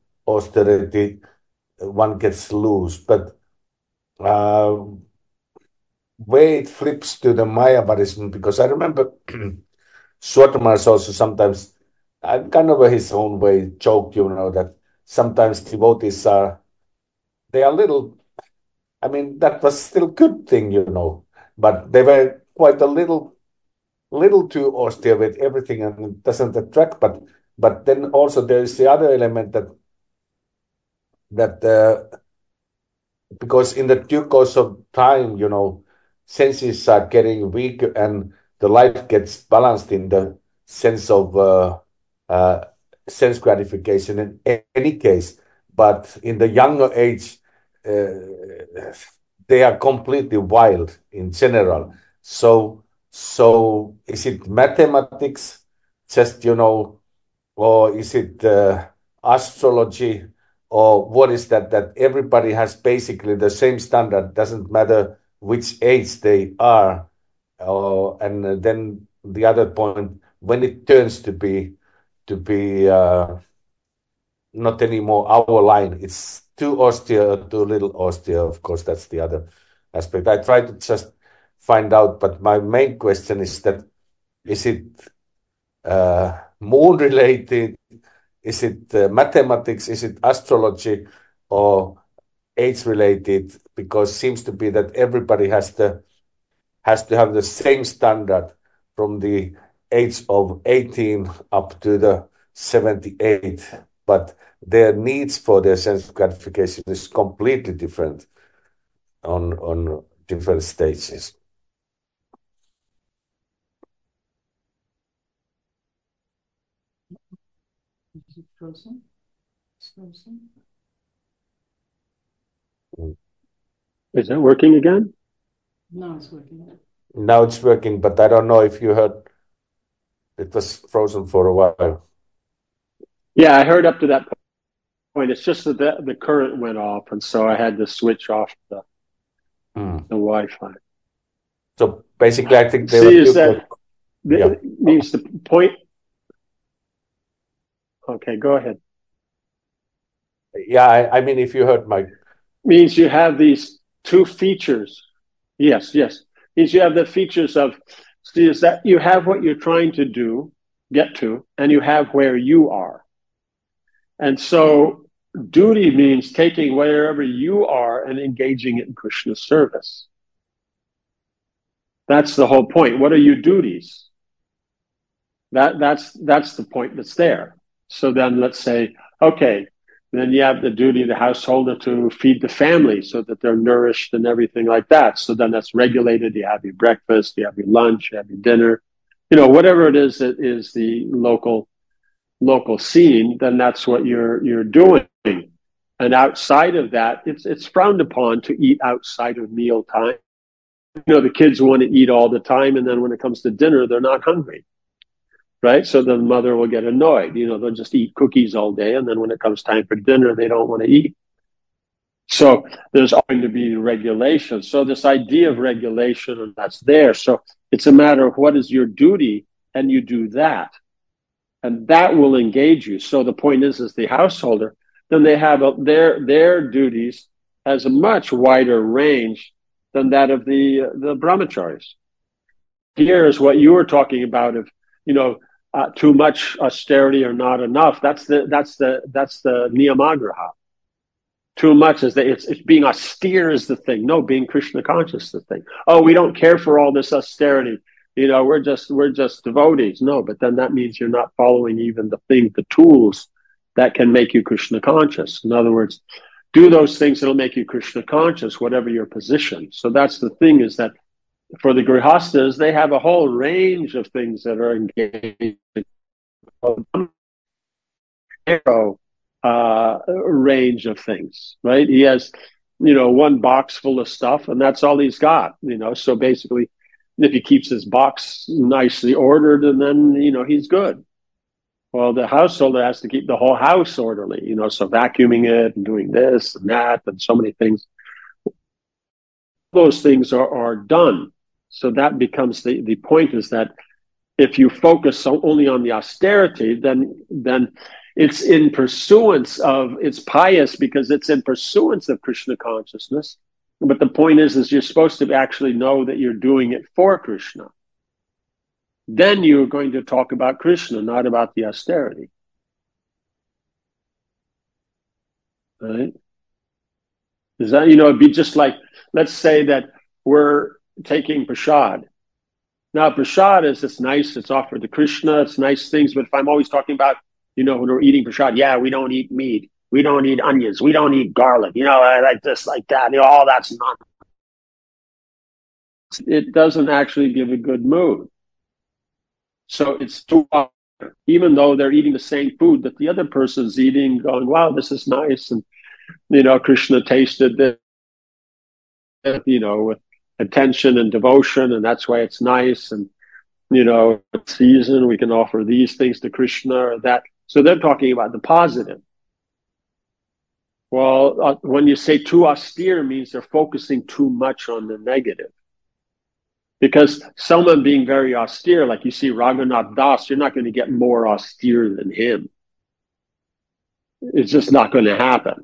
austerity, one gets loose. But way it flips to the Mayavadism, because I remember Swartmars also sometimes, kind of his own way, joke, that sometimes devotees they are little, I mean, that was still good thing, but they were quite a little too austere with everything, and it doesn't attract. But then also there is the other element that because in the due course of time, senses are getting weaker and the life gets balanced in the sense of uh, sense gratification in any case. But in the younger age, they are completely wild in general. So is it mathematics, just, or is it astrology? Or what is that everybody has basically the same standard, doesn't matter which age they are. And then the other point, when it turns to be not anymore our line, it's too austere, too little austere. Of course, that's the other aspect. I try to just find out, but my main question is that, is it moon related? Is it mathematics? Is it astrology, or age related? Because seems to be that everybody has to have the same standard from the age of 18 up to the 78, but their needs for their sense of gratification is completely different on different stages. Is it frozen? It's frozen. Is that working again? Now it's working. Now it's working, but I don't know if you heard, it was frozen for a while. Yeah, I heard up to that point. It's just that the current went off, and so I had to switch off the Wi-Fi. So basically, I think they were means the point. Okay, go ahead. Yeah, I mean, if you heard my... Means you have these two features. Yes. Means you have the features of, is that you have what you're trying to get to, and you have where you are. And so duty means taking wherever you are and engaging it in Krishna's service. That's the whole point. What are your duties? That's the point that's there. So then let's say, okay, then you have the duty of the householder to feed the family so that they're nourished and everything like that. So then that's regulated. You have your breakfast, you have your lunch, you have your dinner, whatever it is that is the local scene, then that's what you're doing. And outside of that, it's frowned upon to eat outside of meal time. The kids want to eat all the time, and then when it comes to dinner, they're not hungry. Right? So the mother will get annoyed. They'll just eat cookies all day, and then when it comes time for dinner, they don't want to eat. So there's going to be regulation. So this idea of regulation, that's there. So it's a matter of what is your duty, and you do that. And that will engage you. So the point is the householder, then they have their duties has a much wider range than that of the brahmacharis. Here is what you were talking about of, too much austerity or not enough. That's the niyamagraha. Too much is that it's being austere is the thing. No, being Krishna conscious is the thing. Oh, we don't care for all this austerity. We're just devotees. No, but then that means you're not following even the tools that can make you Krishna conscious. In other words, do those things that'll make you Krishna conscious, whatever your position. So that's the thing, is that for the grihastas, they have a whole range of things that are engaged. Range of things, right? He has, one box full of stuff, and that's all he's got. So basically, if he keeps his box nicely ordered, and then he's good. Well, the householder has to keep the whole house orderly, so vacuuming it and doing this and that and so many things. Those things are done. So that becomes the point, is that if you focus only on the austerity, then it's in pursuance of, it's pious because it's in pursuance of Krishna consciousness, But the point is you're supposed to actually know that you're doing it for Krishna. Then you're going to talk about Krishna, not about the austerity. Right? Is that, it'd be just like, let's say that we're taking prasad. Now, prasad it's nice, it's offered to Krishna, it's nice things, but if I'm always talking about, when we're eating prasad, we don't eat meat, we don't eat onions, we don't eat garlic, like this, like that, all that's not. It doesn't actually give a good mood. So it's too often, even though they're eating the same food that the other person's eating, going, wow, this is nice. And, Krishna tasted this, with attention and devotion, and that's why it's nice. And, season, we can offer these things to Krishna or that. So they're talking about the positive. Well, when you say too austere, means they're focusing too much on the negative. Because someone being very austere, like you see Raghunath Das, you're not going to get more austere than him. It's just not going to happen.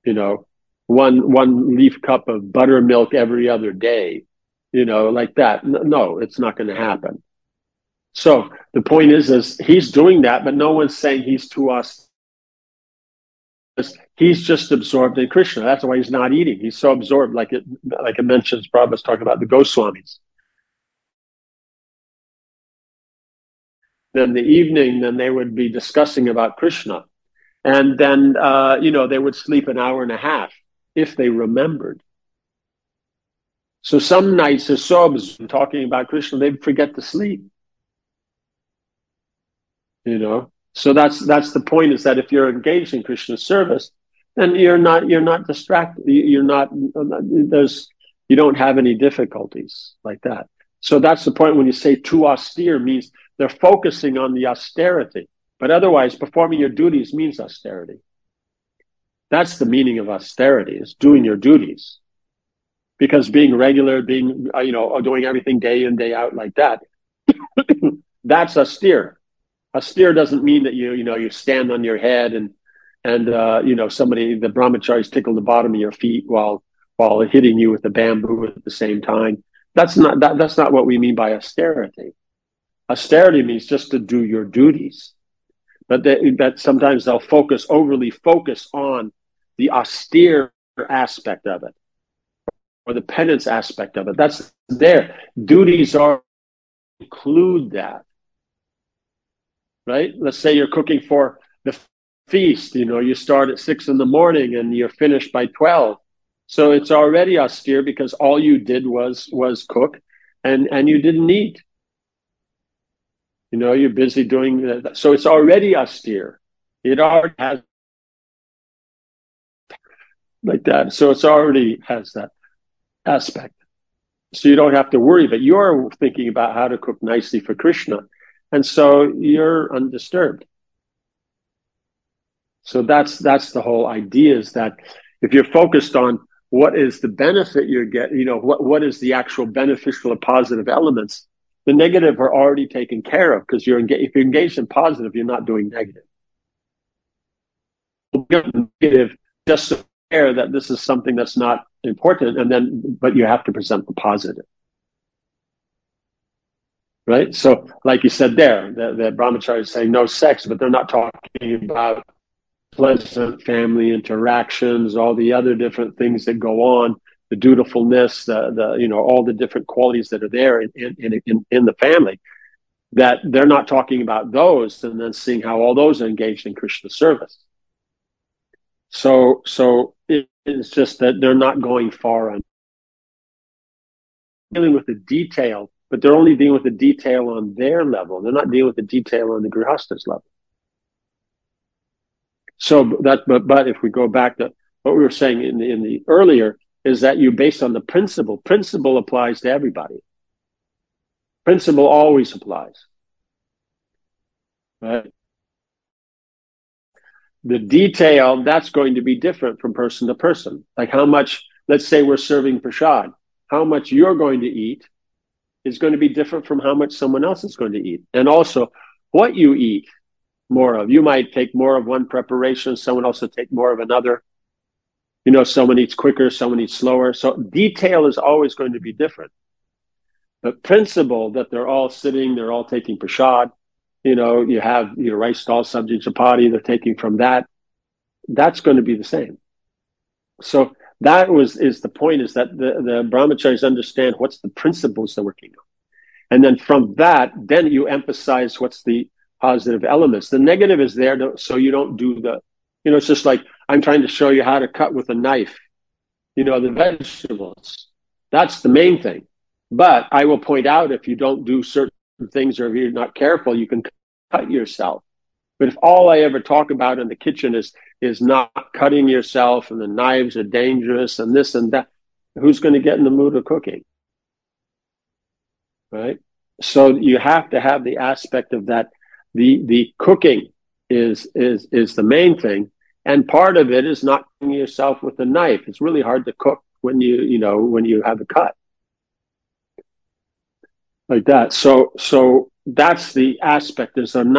One leaf cup of buttermilk every other day, like that. No, it's not going to happen. So the point is he's doing that, but no one's saying he's too austere. He's just absorbed in Krishna. That's why he's not eating. He's so absorbed, like it mentions, Prabhupada's talking about the Goswamis. Then the evening, then they would be discussing about Krishna. And then, they would sleep an hour and a half if they remembered. So some nights they're so absorbed talking about Krishna, they forget to sleep. So that's the point, is that if you're engaged in Krishna's service, then you're not distracted. You don't have any difficulties like that. So that's the point when you say too austere, means they're focusing on the austerity. But otherwise, performing your duties means austerity. That's the meaning of austerity, is doing your duties. Because being regular, doing everything day in, day out like that, that's austere. Austere doesn't mean that you stand on your head and the brahmacharis tickle the bottom of your feet while hitting you with the bamboo at the same time. That's not what we mean by austerity. Austerity means just to do your duties, but that sometimes they'll overly focus on the austere aspect of it, or the penance aspect of it. That's there. Duties include that. Right? Let's say you're cooking for the feast. You start at 6 a.m. and you're finished by 12. So it's already austere because all you did was cook, and you didn't eat. You're busy doing that. So it's already austere. It already has like that. So it's already has that aspect. So you don't have to worry, but you're thinking about how to cook nicely for Krishna. And so you're undisturbed. So that's the whole idea, is that if you're focused on what is the benefit you're getting, what is the actual beneficial or positive elements, the negative are already taken care of, because if you're engaged in positive, you're not doing negative. Negative just to care that this is something that's not important, but you have to present the positive. Right? So, like you said there, the brahmachari is saying no sex, but they're not talking about pleasant family interactions, all the other different things that go on, the dutifulness, all the different qualities that are there in the family. That they're not talking about those, and then seeing how all those are engaged in Krishna service. So it's just that they're not going far on dealing with the detail. But they're only dealing with the detail on their level. They're not dealing with the detail on the Grihastha's level. So but if we go back to what we were saying in the earlier, is that you based on the principle. Principle applies to everybody. Principle always applies. Right? The detail, that's going to be different from person to person. Like how much, let's say we're serving prasad, how much you're going to eat is going to be different from how much someone else is going to eat. And also what you eat more of. You might take more of one preparation, someone else will take more of another. Someone eats quicker, someone eats slower. So detail is always going to be different. But principle that they're all sitting, they're all taking prashad. You have your rice stall subject chapati, they're taking from that. That's going to be the same. So that is the point, is that the brahmacharis understand what's the principles they're working on. And then from that, then you emphasize what's the positive elements. The negative is there so you don't do it's just like I'm trying to show you how to cut with a knife, the vegetables. That's the main thing. But I will point out, if you don't do certain things or if you're not careful, you can cut yourself. But if all I ever talk about in the kitchen is not cutting yourself, and the knives are dangerous and this and that, who's going to get in the mood of cooking? Right? So you have to have the aspect of that. The cooking is the main thing. And part of it is not cutting yourself with a knife. It's really hard to cook when you have a cut like that. So that's the aspect, is they're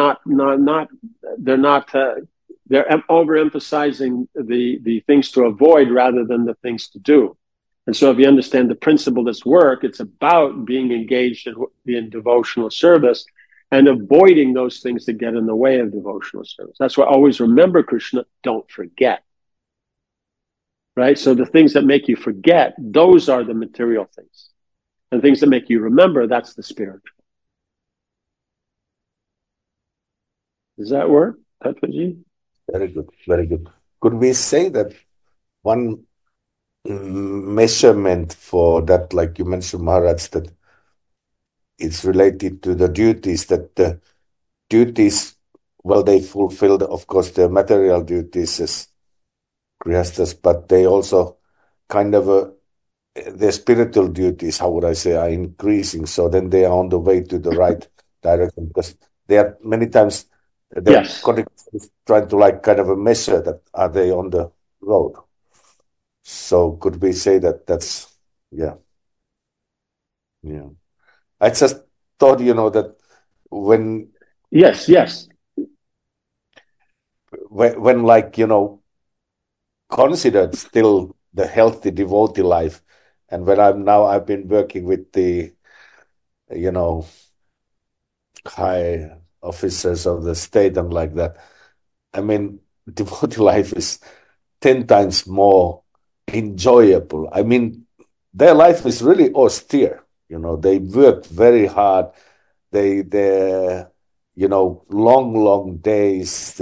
overemphasizing the things to avoid rather than the things to do. And so if you understand the principle of this work, it's about being engaged in devotional service and avoiding those things that get in the way of devotional service. That's why always remember Krishna, don't forget. Right? So the things that make you forget, those are the material things. And things that make you remember, that's the spiritual. Does that work, Tatvaji? Very good, very good. Could we say that one measurement for that, like you mentioned, Maharaj, that it's related to the duties, that the duties, well, they fulfill, of course, their material duties as grihasthas, but they also kind of their spiritual duties, how would I say, are increasing. So then they are on the way to the right direction, because they are many times Yes. trying to kind of a measure that are they on the road. So could we say that that's, yeah. I just thought, that when Yes. when considered still the healthy devotee life, and when I've been working with the, high officers of the state and like that. I mean, devotee life is 10 times more enjoyable. I mean, their life is really austere. They work very hard. They're long days.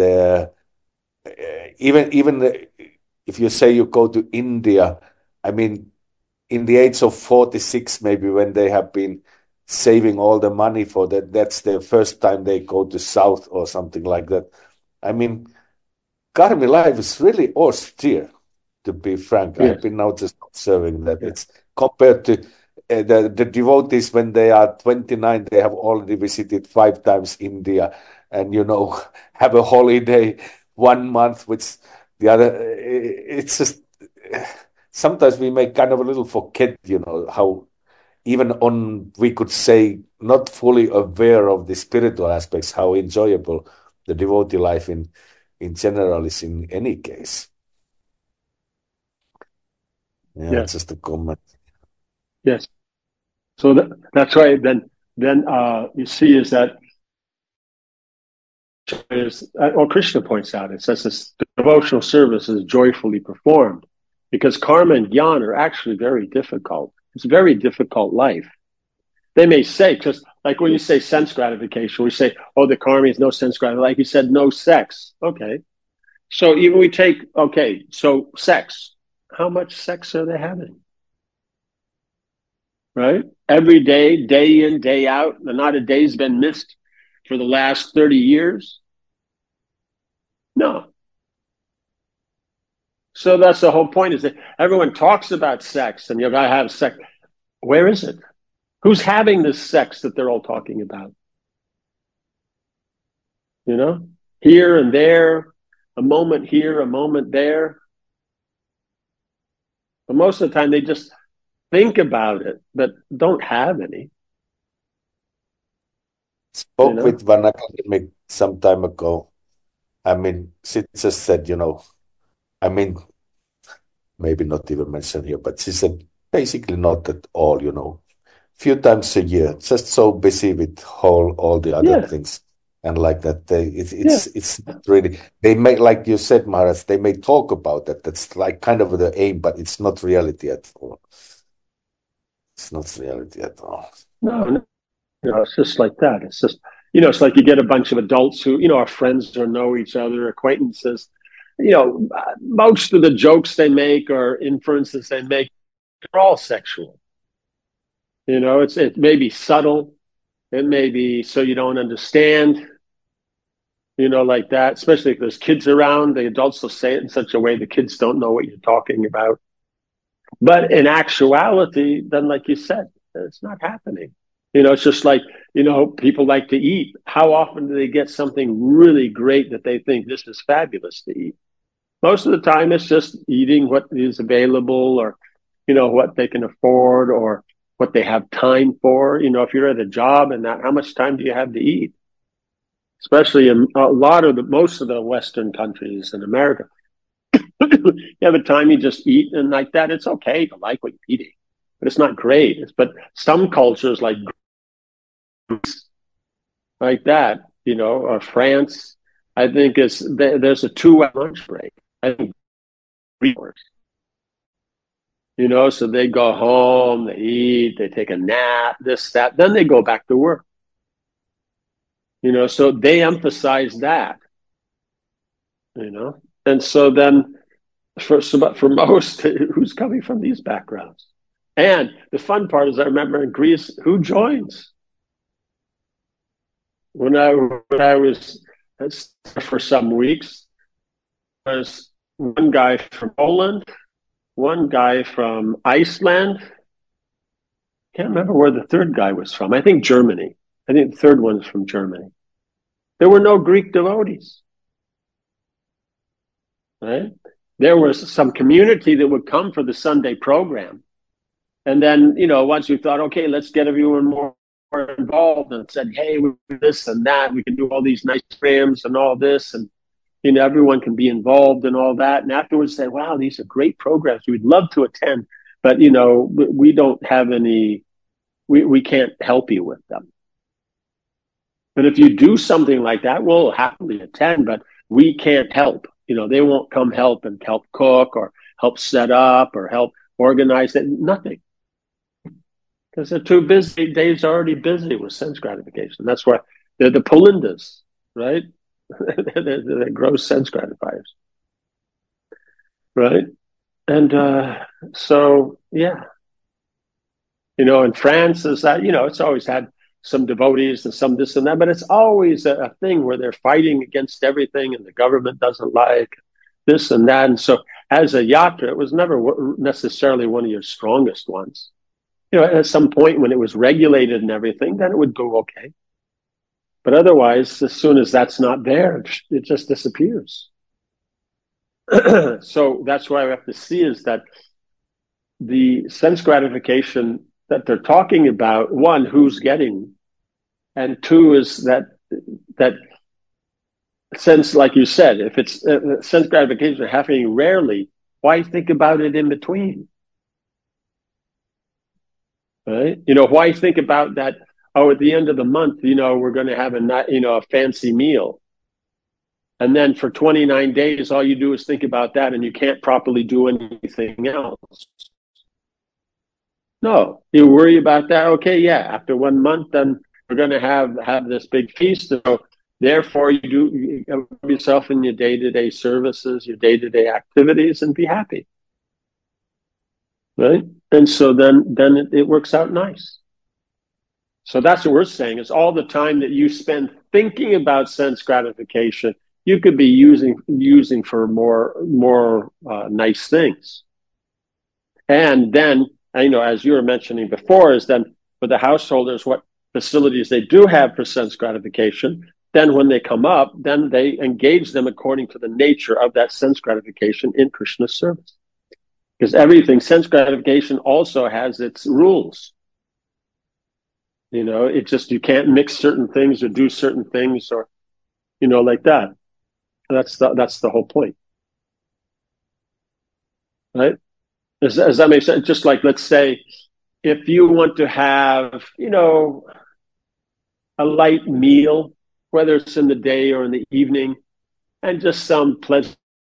Even if you say you go to India, I mean, in the age of 46, maybe, when they have been saving all the money for that, that's their first time they go to South or something like that. I mean, Karmi life is really austere, to be frank. Yes. I've been now just observing that. It's compared to the devotees, when they are 29, they have already visited 5 times India, and have a holiday 1 month, which the other. It's just sometimes we may kind of a little forget, how even we could say, not fully aware of the spiritual aspects, how enjoyable the devotee life in general is in any case. Yes. Just a comment. Yes. So that's why then you see is that Krishna points out, it says this devotional service is joyfully performed, because karma and jnana are actually very difficult. It's a very difficult life. They may say, because like when you say sense gratification, we say, oh, the karma is no sense gratification. Like you said, no sex. Okay. So even we take, so sex. How much sex are they having? Right? Every day, day in, day out. Not a day's been missed for the last 30 years. No. So that's the whole point, is that everyone talks about sex and you've got to have sex. Where is it? Who's having this sex that they're all talking about? Here and there, a moment here, a moment there. But most of the time they just think about it, but don't have any. Spoke with one academic some time ago. I mean, she just said, I mean, maybe not even mentioned here, but she said basically not at all, few times a year, just so busy with all the other Yeah, things. And like that, yeah. it's not really, they may, like you said, Maharaj, they may talk about that. That's like kind of the aim, but it's not reality at all. It's not reality at all. No, it's just like that. It's just, it's like you get a bunch of adults who, are friends or know each other, acquaintances. Most of the jokes they make or inferences they make are all sexual. It may be subtle. It may be so you don't understand, like that, especially if there's kids around. The adults will say it in such a way the kids don't know what you're talking about. But in actuality, then, like you said, it's not happening. It's just like, people like to eat. How often do they get something really great that they think this is fabulous to eat? Most of the time, it's just eating what is available or, what they can afford or what they have time for. If you're at a job and that, how much time do you have to eat? Especially in most of the Western countries in America. You have a time you just eat and like that. It's okay to like what you're eating, but it's not great. But some cultures like that, or France, I think there's a 2 hour lunch break. I think 3 hours. So they go home, they eat, they take a nap, this, that, then they go back to work. So they emphasize that. And so then for most who's coming from these backgrounds. And the fun part is I remember in Greece, who joins? When I was for some weeks, there was one guy from Poland, one guy from Iceland. Can't remember where the third guy was from. I think Germany. I think the third one is from Germany. There were no Greek devotees. Right? There was some community that would come for the Sunday program. And then, once we thought, okay, let's get everyone more involved and said, hey, we do this and that. We can do all these nice programs and all this. And, everyone can be involved and all that. And afterwards say, wow, these are great programs. We'd love to attend. But, we don't have any, we can't help you with them. But if you do something like that, we'll happily attend, but we can't help. They won't come help and help cook or help set up or help organize it. Nothing. Because they're too busy. Dave's already busy with sense gratification. That's why they're the Pulindas, right? they're gross sense gratifiers. Right? And so, yeah. In France, is that, it's always had some devotees and some this and that, but it's always a thing where they're fighting against everything and the government doesn't like this and that. And so as a yatra, it was never necessarily one of your strongest ones. At some point when it was regulated and everything, then it would go okay. But otherwise, as soon as that's not there, it just disappears. So that's why we have to see is that the sense gratification that they're talking about, one, who's getting, and two is that sense, like you said, if it's sense gratification happening rarely, why think about it in between? Right? Why think about that? Oh, at the end of the month, we're going to have a fancy meal. And then for 29 days, all you do is think about that and you can't properly do anything else. No, you worry about that. Okay, yeah, after 1 month, then we're going to have this big feast. So therefore, you involve yourself in your day-to-day services, your day-to-day activities, and be happy. Right? And so then it works out nice. So that's what we're saying is all the time that you spend thinking about sense gratification, you could be using for more nice things. And then, as you were mentioning before, is then for the householders, what facilities they do have for sense gratification, then when they come up, then they engage them according to the nature of that sense gratification in Krishna's service. Because sense gratification also has its rules. It's just you can't mix certain things or do certain things or, like that. That's the whole point. Right? Does that make sense? Just like, let's say, if you want to have, a light meal, whether it's in the day or in the evening, and just some pleasant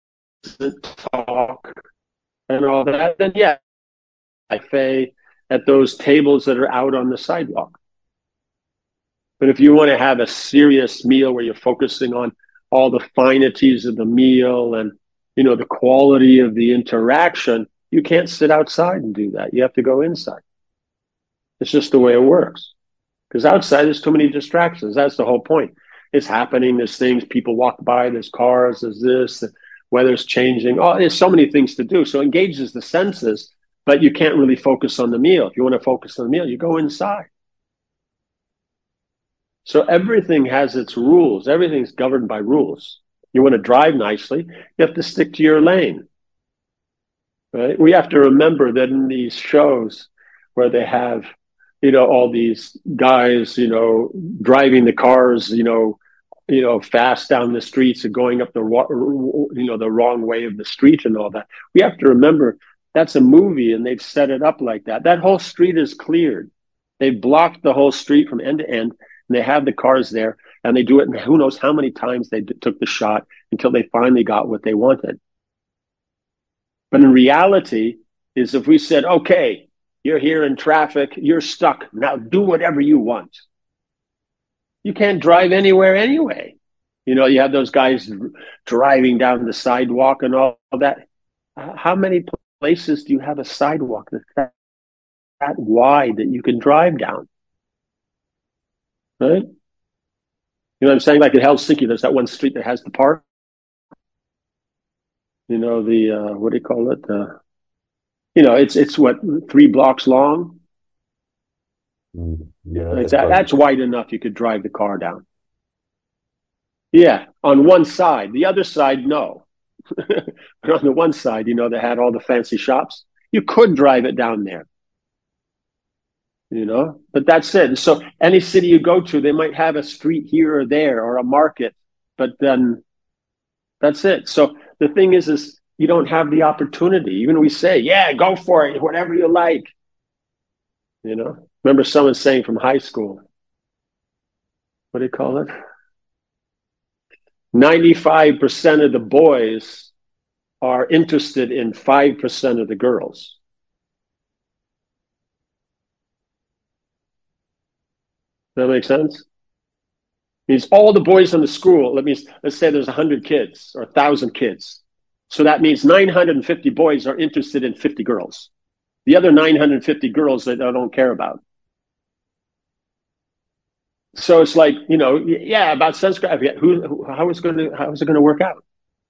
talk and all that, then yeah, cafe at those tables that are out on the sidewalk. But if you want to have a serious meal where you're focusing on all the finities of the meal and, the quality of the interaction, you can't sit outside and do that. You have to go inside. It's just the way it works. Because outside, there's too many distractions. That's the whole point. It's happening. There's things. People walk by. There's cars. There's this. The weather's changing. Oh, there's so many things to do. So it engages the senses, but you can't really focus on the meal. If you want to focus on the meal, you go inside. So everything has its rules. Everything's governed by rules. You want to drive nicely, you have to stick to your lane. Right? We have to remember that in these shows where they have, all these guys, driving the cars, fast down the streets and going up the wrong way of the street and all that. We have to remember that's a movie and they've set it up like that. That whole street is cleared. They've blocked the whole street from end to end. And they have the cars there and they do it. And who knows how many times they took the shot until they finally got what they wanted. But in reality is if we said, okay, you're here in traffic, you're stuck. Now do whatever you want. You can't drive anywhere anyway. You have those guys driving down the sidewalk and all that. How many places do you have a sidewalk that's that wide that you can drive down? Right? You know what I'm saying? Like in Helsinki, there's that one street that has the park. What do you call it? It's what, 3 blocks long? Yeah, that's wide enough you could drive the car down. Yeah, on one side. The other side, no. But on the one side, they had all the fancy shops. You could drive it down there. But that's it. So any city you go to, they might have a street here or there or a market, but then that's it. So the thing is you don't have the opportunity. Even we say, yeah, go for it, whatever you like. Remember someone saying from high school, what do you call it? 95% of the boys are interested in 5% of the girls. Does that make sense? Means all the boys in the school, let's say there's 100 kids or 1,000 kids. So that means 950 boys are interested in 50 girls. The other 950 girls that I don't care about. So it's like, about Sanskrit, how is it going to work out?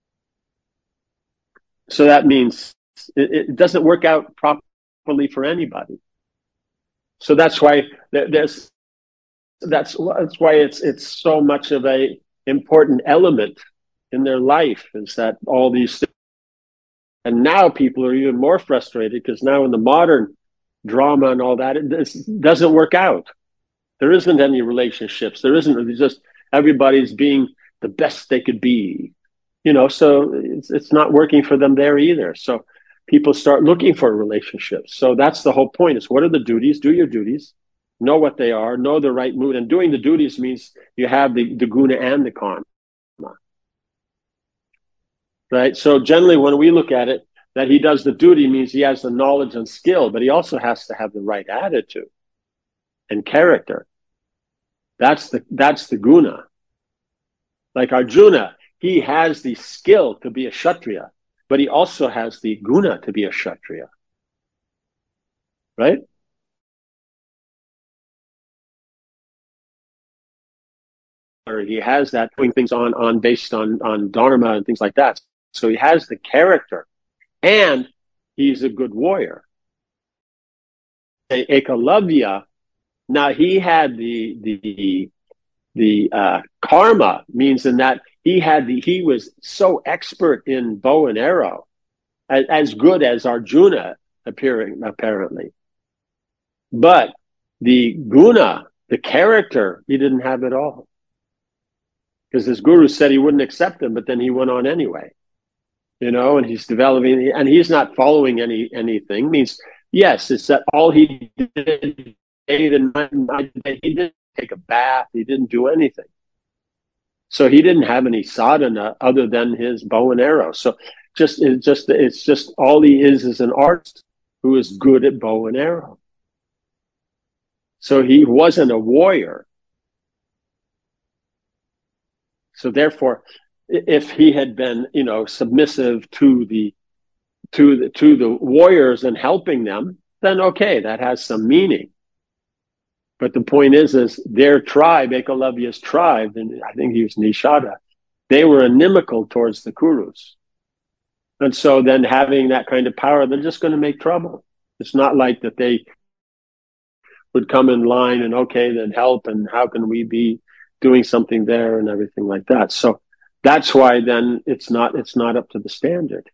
So that means it doesn't work out properly for anybody. So that's why that's why it's so much of a important element in their life, is that all these things. And now people are even more frustrated because now in the modern drama and all that, it doesn't work out. There isn't any relationships. It's just everybody's being the best they could be, so it's not working for them there either. So people start looking for relationships. So that's the whole point, is what are the duties? Do your duties. Know what they are, know the right mood. And doing the duties means you have the guna and the karma. Right? So generally when we look at it, that he does the duty means he has the knowledge and skill, but he also has to have the right attitude and character. That's the guna. Like Arjuna, he has the skill to be a Kshatriya, but he also has the guna to be a Kshatriya. Right? Or he has that, doing things based on dharma and things like that. So he has the character, and he's a good warrior. Ekalavya, now he had the karma, means in that he was so expert in bow and arrow, as good as Arjuna apparently. But the guna, the character, he didn't have at all. Because his guru said he wouldn't accept him, but then he went on anyway. and he's developing, and he's not following anything. Means, yes, it's that all he did, he didn't take a bath, he didn't do anything. So he didn't have any sadhana other than his bow and arrow. So it's just all he is an artist who is good at bow and arrow. So he wasn't a warrior. So therefore, if he had been, submissive to the warriors and helping them, then okay, that has some meaning. But the point is their tribe, Ekalavya's tribe, and I think he was Nishada, they were inimical towards the Kurus. And so then having that kind of power, they're just going to make trouble. It's not like that they would come in line and, okay, then help, and how can we be doing something there and everything like that. So that's why then it's not up to the standard.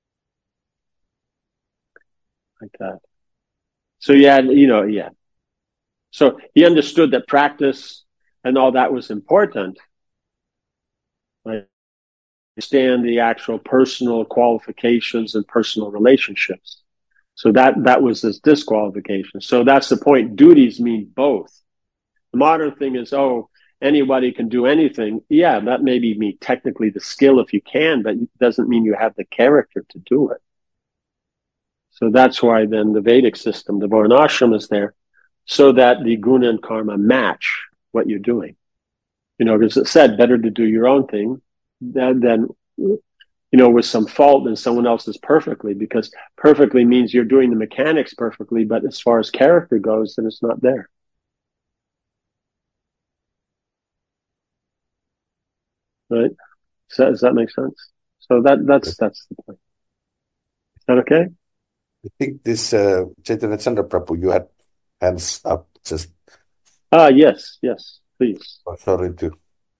Like that. So yeah. So he understood that practice and all that was important. Right? Understand the actual personal qualifications and personal relationships. So that was his disqualification. So that's the point. Duties mean both. The modern thing is, anybody can do anything. Yeah, that may be technically the skill if you can, but it doesn't mean you have the character to do it. So that's why then the Vedic system, the Varnashram, is there, so that the guna and karma match what you're doing. Because it said better to do your own thing than with some fault than someone else's perfectly, because perfectly means you're doing the mechanics perfectly, but as far as character goes, then it's not there. Right? So, does that make sense? So that's the point. Is that okay? I think this Chaitanya Chandra Prabhu, you had hands up. Just yes, please. Sorry to.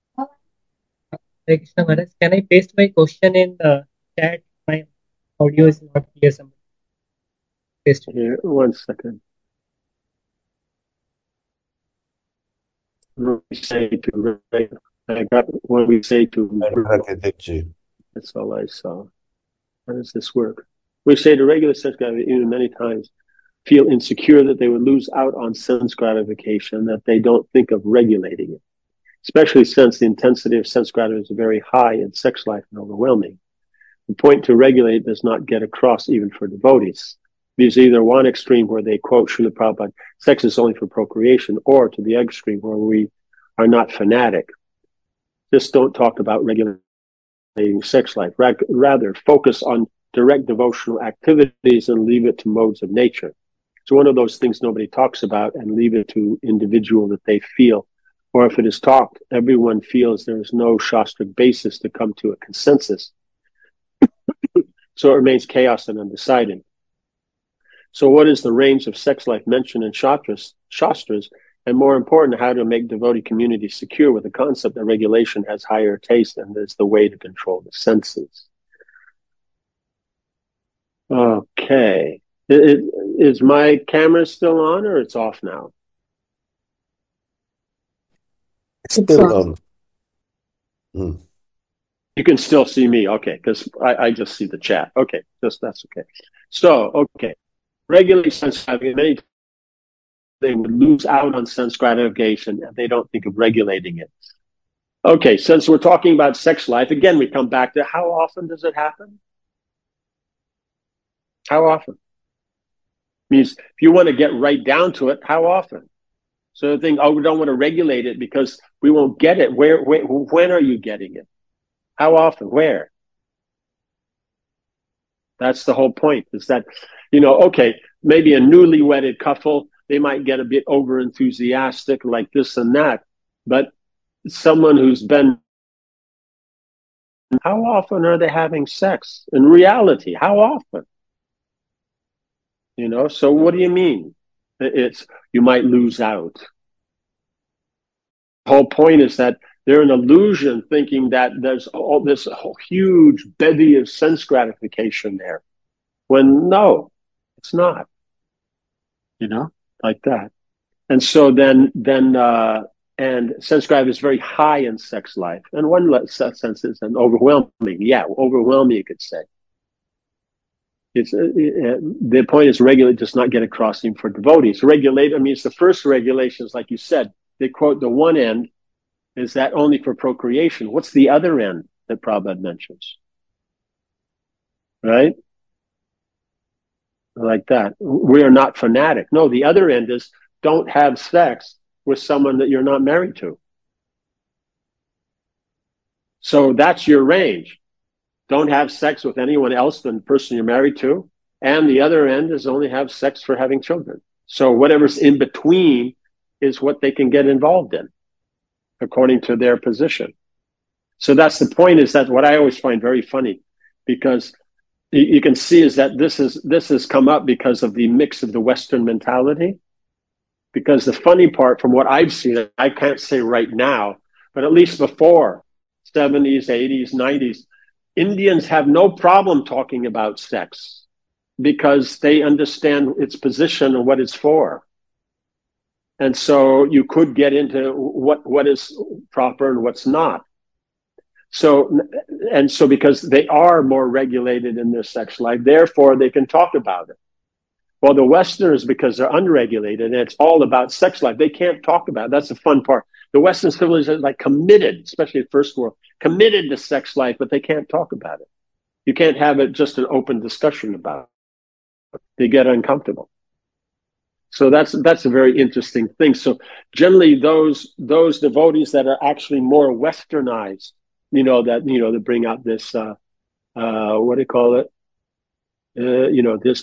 Hare Krishna Maharaj, can I paste my question in the chat? My audio is not clear. Paste it. Here, 1 second. What we say to I got what we say to. That's all I saw. How does this work? We say to regular sense gratification many times feel insecure that they would lose out on sense gratification, that they don't think of regulating it, especially since the intensity of sense gratification is very high in sex life and overwhelming. The point to regulate does not get across even for devotees. There's either one extreme where they quote Srila Prabhupada, sex is only for procreation, or to the extreme where we are not fanatic. Just don't talk about regulating sex life. Rather, focus on direct devotional activities and leave it to modes of nature. It's one of those things nobody talks about, and leave it to individual that they feel. Or if it is talked, everyone feels there is no Shastric basis to come to a consensus. So it remains chaos and undecided. So what is the range of sex life mentioned in Shastras? And more important, how to make devotee community secure with the concept that regulation has higher taste and is the way to control the senses. Okay. Is my camera still on, or it's off now? It's still on. You can still see me, okay, because I just see the chat. Okay, that's okay. So, okay. Regulate sense gratification. They would lose out on sense gratification and they don't think of regulating it. Okay, since we're talking about sex life, again, we come back to how often does it happen? How often? Means if you want to get right down to it, how often? So the thing, we don't want to regulate it because we won't get it. When are you getting it? How often? Where? That's the whole point, is that, okay, maybe a newly wedded couple, they might get a bit over enthusiastic like this and that, but someone who's been, how often are they having sex? In reality, how often? So what do you mean? You might lose out. The whole point is that they're an illusion, thinking that there's all this whole huge bevy of sense gratification there, when no, it's not. Like that. And so then And sense gravity is very high in sex life. And one sense is an overwhelming. Yeah, overwhelming, you could say. It's the point is regulate does not get across even for devotees. Regulate, I mean, it's the first regulations, like you said. They quote the one end is that only for procreation. What's the other end that Prabhupada mentions? Right? Like that. We are not fanatic. No, the other end is don't have sex with someone that you're not married to. So that's your range. Don't have sex with anyone else than the person you're married to. And the other end is only have sex for having children. So whatever's in between is what they can get involved in, according to their position. So that's the point, is that what I always find very funny, because you can see is that this has come up because of the mix of the Western mentality. Because the funny part from what I've seen, I can't say right now, but at least before 70s, 80s, 90s, Indians have no problem talking about sex because they understand its position and what it's for. And so you could get into what is proper and what's not. So because they are more regulated in their sex life, therefore they can talk about it. Well, the Westerners, because they're unregulated and it's all about sex life, they can't talk about it. That's the fun part. The Western civilization is like committed, especially the first world, committed to sex life, but they can't talk about it. You can't have it just an open discussion about it. They get uncomfortable. So that's a very interesting thing. So generally those devotees that are actually more westernized, that bring out this what do you call it? This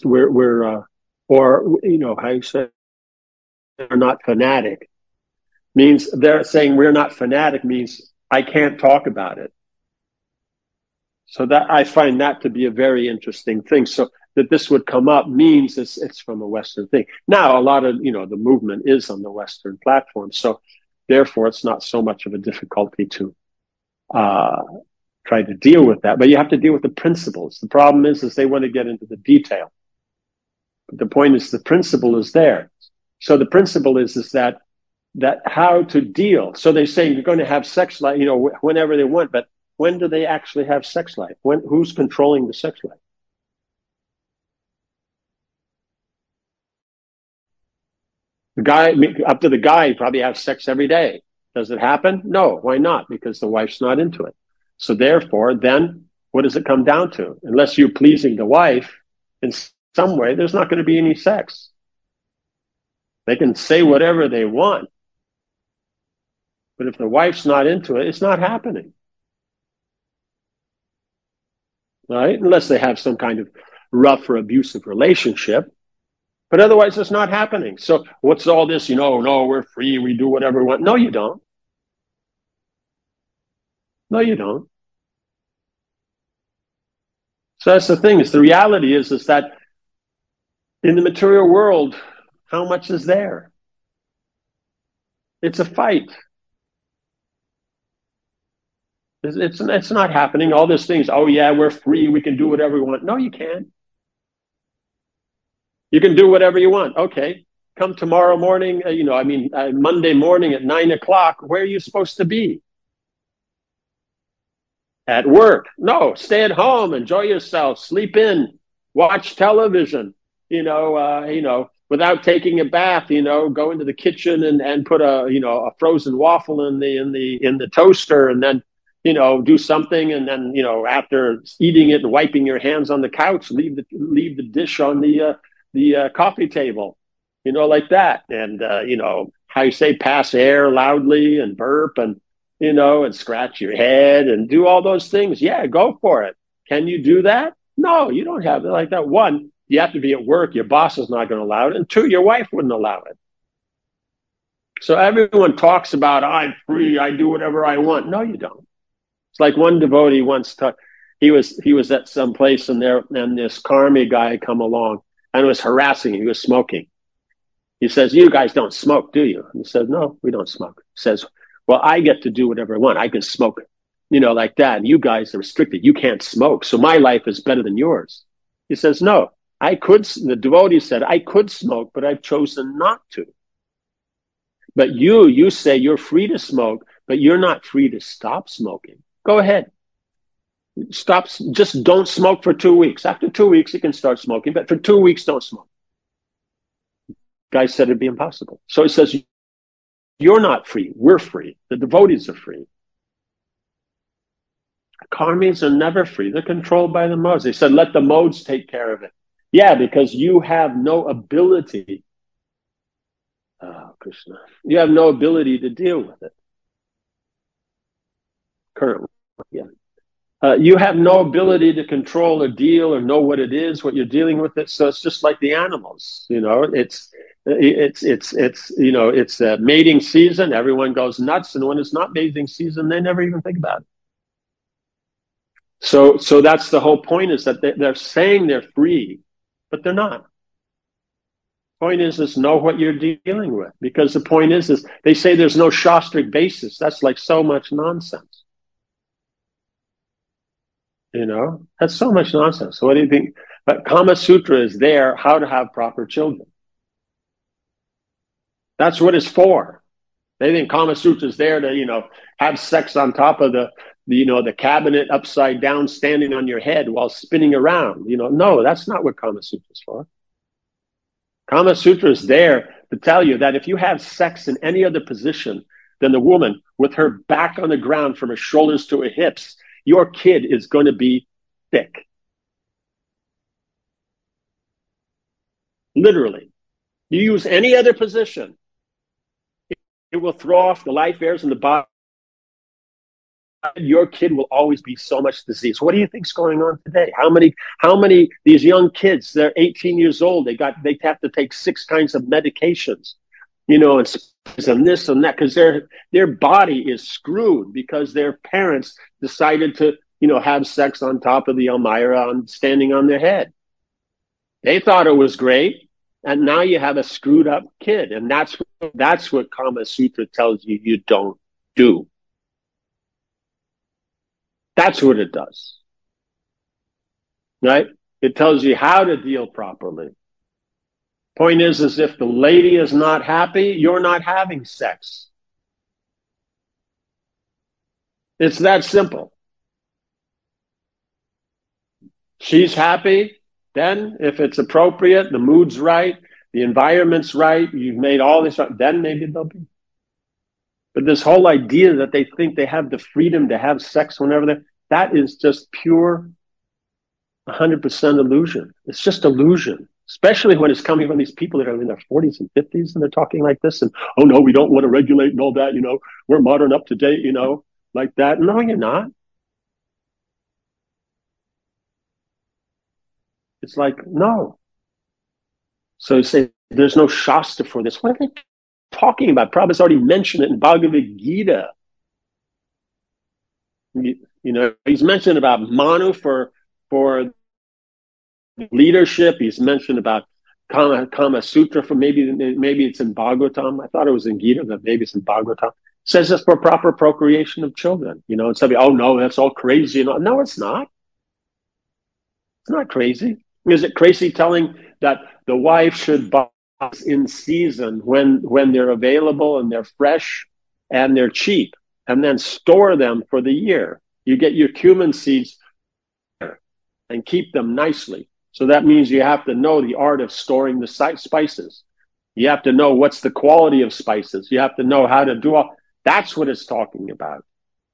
how you say, they're not fanatic, means they're saying we're not fanatic means I can't talk about it. So that I find that to be a very interesting thing. So that this would come up means it's from a Western thing. Now, a lot of, the movement is on the Western platform. So therefore, it's not so much of a difficulty to try to deal with that. But you have to deal with the principles. The problem is they want to get into the detail. But the point is the principle is there. So the principle is that how to deal. So they say you're going to have sex life, whenever they want, but when do they actually have sex life? Who's controlling the sex life? The guy, up to the guy, he probably has sex every day. Does it happen? No. Why not? Because the wife's not into it. So therefore, then what does it come down to? Unless you're pleasing the wife in some way, there's not going to be any sex. They can say whatever they want. But if the wife's not into it, it's not happening. Right? Unless they have some kind of rough or abusive relationship. But otherwise, it's not happening. So what's all this, no, we're free, we do whatever we want. No, you don't. No, you don't. So that's the thing, is the reality is that in the material world, how much is there? It's a fight. It's not happening. All these things, oh yeah, we're free, we can do whatever we want. No, you can't. You can do whatever you want. Okay, come tomorrow morning, Monday morning at 9:00, where are you supposed to be? At work. No, stay at home, enjoy yourself, sleep in, watch television, without taking a bath, go into the kitchen and put a frozen waffle in the toaster, and then, do something. And then, after eating it and wiping your hands on the couch, leave the dish on the coffee table, like that. And, how you say, pass air loudly and burp and, and scratch your head and do all those things. Yeah, go for it. Can you do that? No, you don't have it like that. One, you have to be at work. Your boss is not going to allow it. And two, your wife wouldn't allow it. So everyone talks about, I'm free, I do whatever I want. No, you don't. It's like one devotee once he was at some place and this karmi guy come along and was harassing him. He was smoking. He says, you guys don't smoke, do you? And he says, no, we don't smoke. He says, well, I get to do whatever I want. I can smoke, like that. And you guys are restricted. You can't smoke. So my life is better than yours. He says, no, the devotee said, I could smoke, but I've chosen not to. But you say you're free to smoke, but you're not free to stop smoking. Go ahead. Stop. Just don't smoke for 2 weeks. After 2 weeks, you can start smoking, but for 2 weeks, don't smoke. Guy said it'd be impossible. So he says, you're not free. We're free. The devotees are free. Karmis are never free. They're controlled by the modes. They said, let the modes take care of it. Yeah, because you have no ability. Oh, Krishna. You have no ability to deal with it. Currently, yeah. You have no ability to control or deal or know what it is, what you're dealing with it. So it's just like the animals, it's mating season. Everyone goes nuts. And when it's not mating season, they never even think about it. So that's the whole point, is that they're saying they're free, but they're not. Point is know what you're dealing with, because the point is they say there's no Shastric basis. That's like so much nonsense. That's so much nonsense. So what do you think? But Kama Sutra is there, how to have proper children. That's what it's for. They think Kama Sutra is there to, have sex on top of the cabinet upside down, standing on your head while spinning around. No, that's not what Kama Sutra is for. Kama Sutra is there to tell you that if you have sex in any other position than the woman with her back on the ground from her shoulders to her hips, your kid is going to be thick. Literally. You use any other position, it will throw off the life airs in the body. Your kid will always be so much disease. What do you think's going on today? How many these young kids, they're 18 years old, they have to take 6 kinds of medications, and this and that, because their body is screwed because their parents decided to, have sex on top of the Elmira standing on their head. They thought it was great, and now you have a screwed up kid, and that's what Kama Sutra tells you don't do. That's what it does. Right? It tells you how to deal properly. Point is if the lady is not happy, you're not having sex. It's that simple. She's happy, then if it's appropriate, the mood's right, the environment's right, you've made all this right, then maybe they'll be. But this whole idea that they think they have the freedom to have sex whenever that is just pure 100% illusion. It's just illusion, especially when it's coming from these people that are in their 40s and 50s and they're talking like this and, oh no, we don't want to regulate and all that, we're modern, up to date, like that. No, you're not. It's like, no. So you say, there's no Shastra for this. What are they talking about? Prabhupada's already mentioned it in Bhagavad Gita. He's mentioned about Manu for leadership. He's mentioned about Kama Sutra for maybe it's in Bhagavatam. I thought it was in Gita, but maybe it's in Bhagavatam. It says it's for proper procreation of children. And somebody, oh no, that's all crazy. No, it's not. It's not crazy. Is it crazy telling that the wife should buy in season when they're available and they're fresh and they're cheap, and then store them for the year? You get your cumin seeds and keep them nicely. So that means you have to know the art of storing the spices. You have to know what's the quality of spices. You have to know how to do all. That's what it's talking about.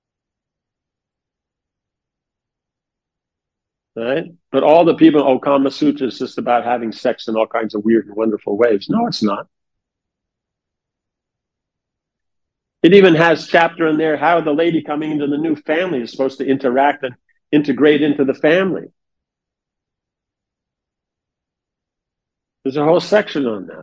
Right? But all the people, Kama Sutra is just about having sex in all kinds of weird and wonderful ways. No, it's not. It even has chapter in there how the lady coming into the new family is supposed to interact and integrate into the family. There's a whole section on that.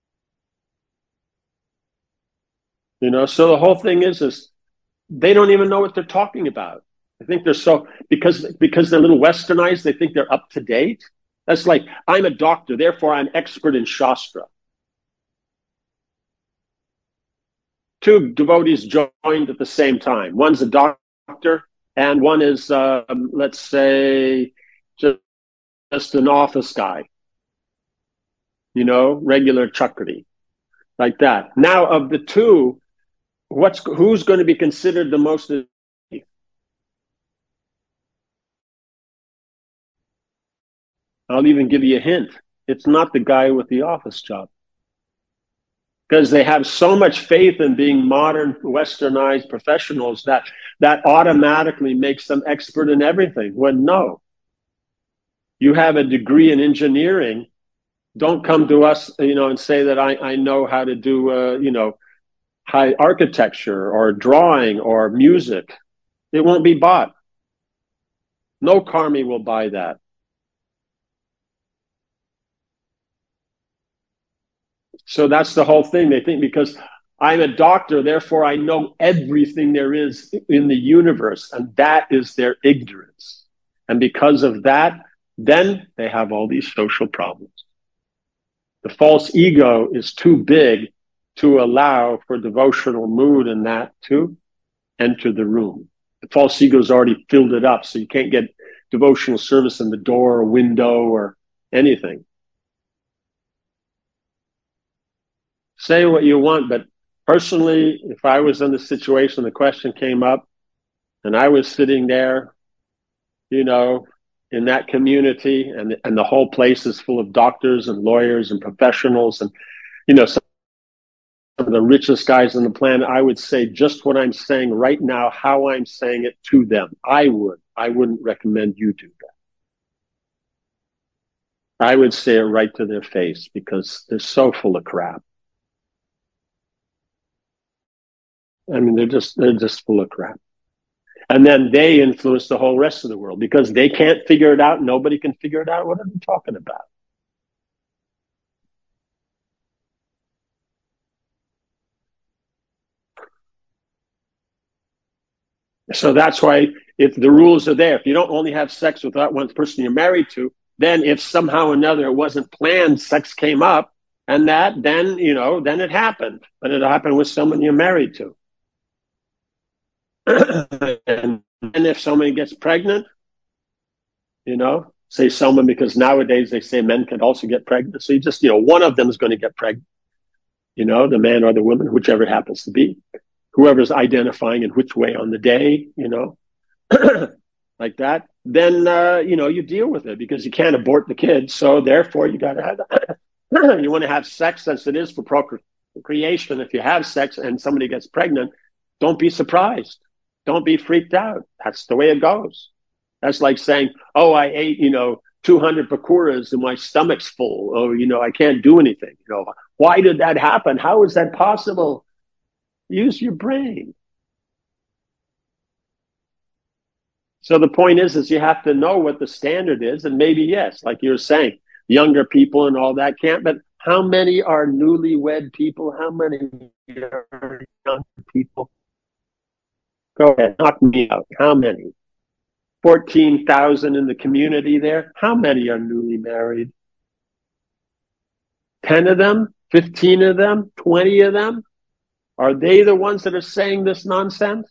So the whole thing is they don't even know what they're talking about. I think they're because they're a little westernized, they think they're up to date. That's like, I'm a doctor, therefore I'm expert in Shastra. 2 devotees joined at the same time. One's a doctor, and one is, let's say, just an office guy. Regular Chakrati. like that. Now, of the two, who's going to be considered the most? I'll even give you a hint. It's not the guy with the office job. Because they have so much faith in being modern, westernized professionals that automatically makes them expert in everything. When no, you have a degree in engineering. Don't come to us, and say that I know how to do, high architecture or drawing or music. It won't be bought. No karmi will buy that. So that's the whole thing. They think because I'm a doctor, therefore I know everything there is in the universe, and that is their ignorance. And because of that, then they have all these social problems. The false ego is too big to allow for devotional mood and that to enter the room. The false ego's already filled it up, so you can't get devotional service in the door or window or anything. Say what you want, but personally, if I was in the situation, the question came up, and I was sitting there, in that community, and the whole place is full of doctors and lawyers and professionals, and some of the richest guys on the planet, I would say just what I'm saying right now, how I'm saying it to them. I wouldn't recommend you do that. I would say it right to their face because they're so full of crap. I mean, they're just full of crap. And then they influence the whole rest of the world because they can't figure it out. Nobody can figure it out. What are they talking about? So that's why if the rules are there, if you don't only have sex with that one person you're married to, then if somehow or another it wasn't planned, sex came up and then it happened. But it happened with someone you're married to. And if somebody gets pregnant, say someone, because nowadays they say men can also get pregnant. So you just, one of them is going to get pregnant, the man or the woman, whichever it happens to be, whoever's identifying in which way on the day, like that. Then, you deal with it because you can't abort the kid. So therefore you got to have, you want to have sex as it is for procreation. If you have sex and somebody gets pregnant, don't be surprised. Don't be freaked out. That's the way it goes. That's like saying, oh, I ate, 200 pakoras and my stomach's full. Oh, I can't do anything. Why did that happen? How is that possible? Use your brain. So the point is you have to know what the standard is. And maybe, yes, like you were saying, younger people and all that can't. But how many are newlywed people? How many are young people? Go ahead, knock me out. How many? 14,000 in the community there. How many are newly married? 10 of them? 15 of them? 20 of them? Are they the ones that are saying this nonsense?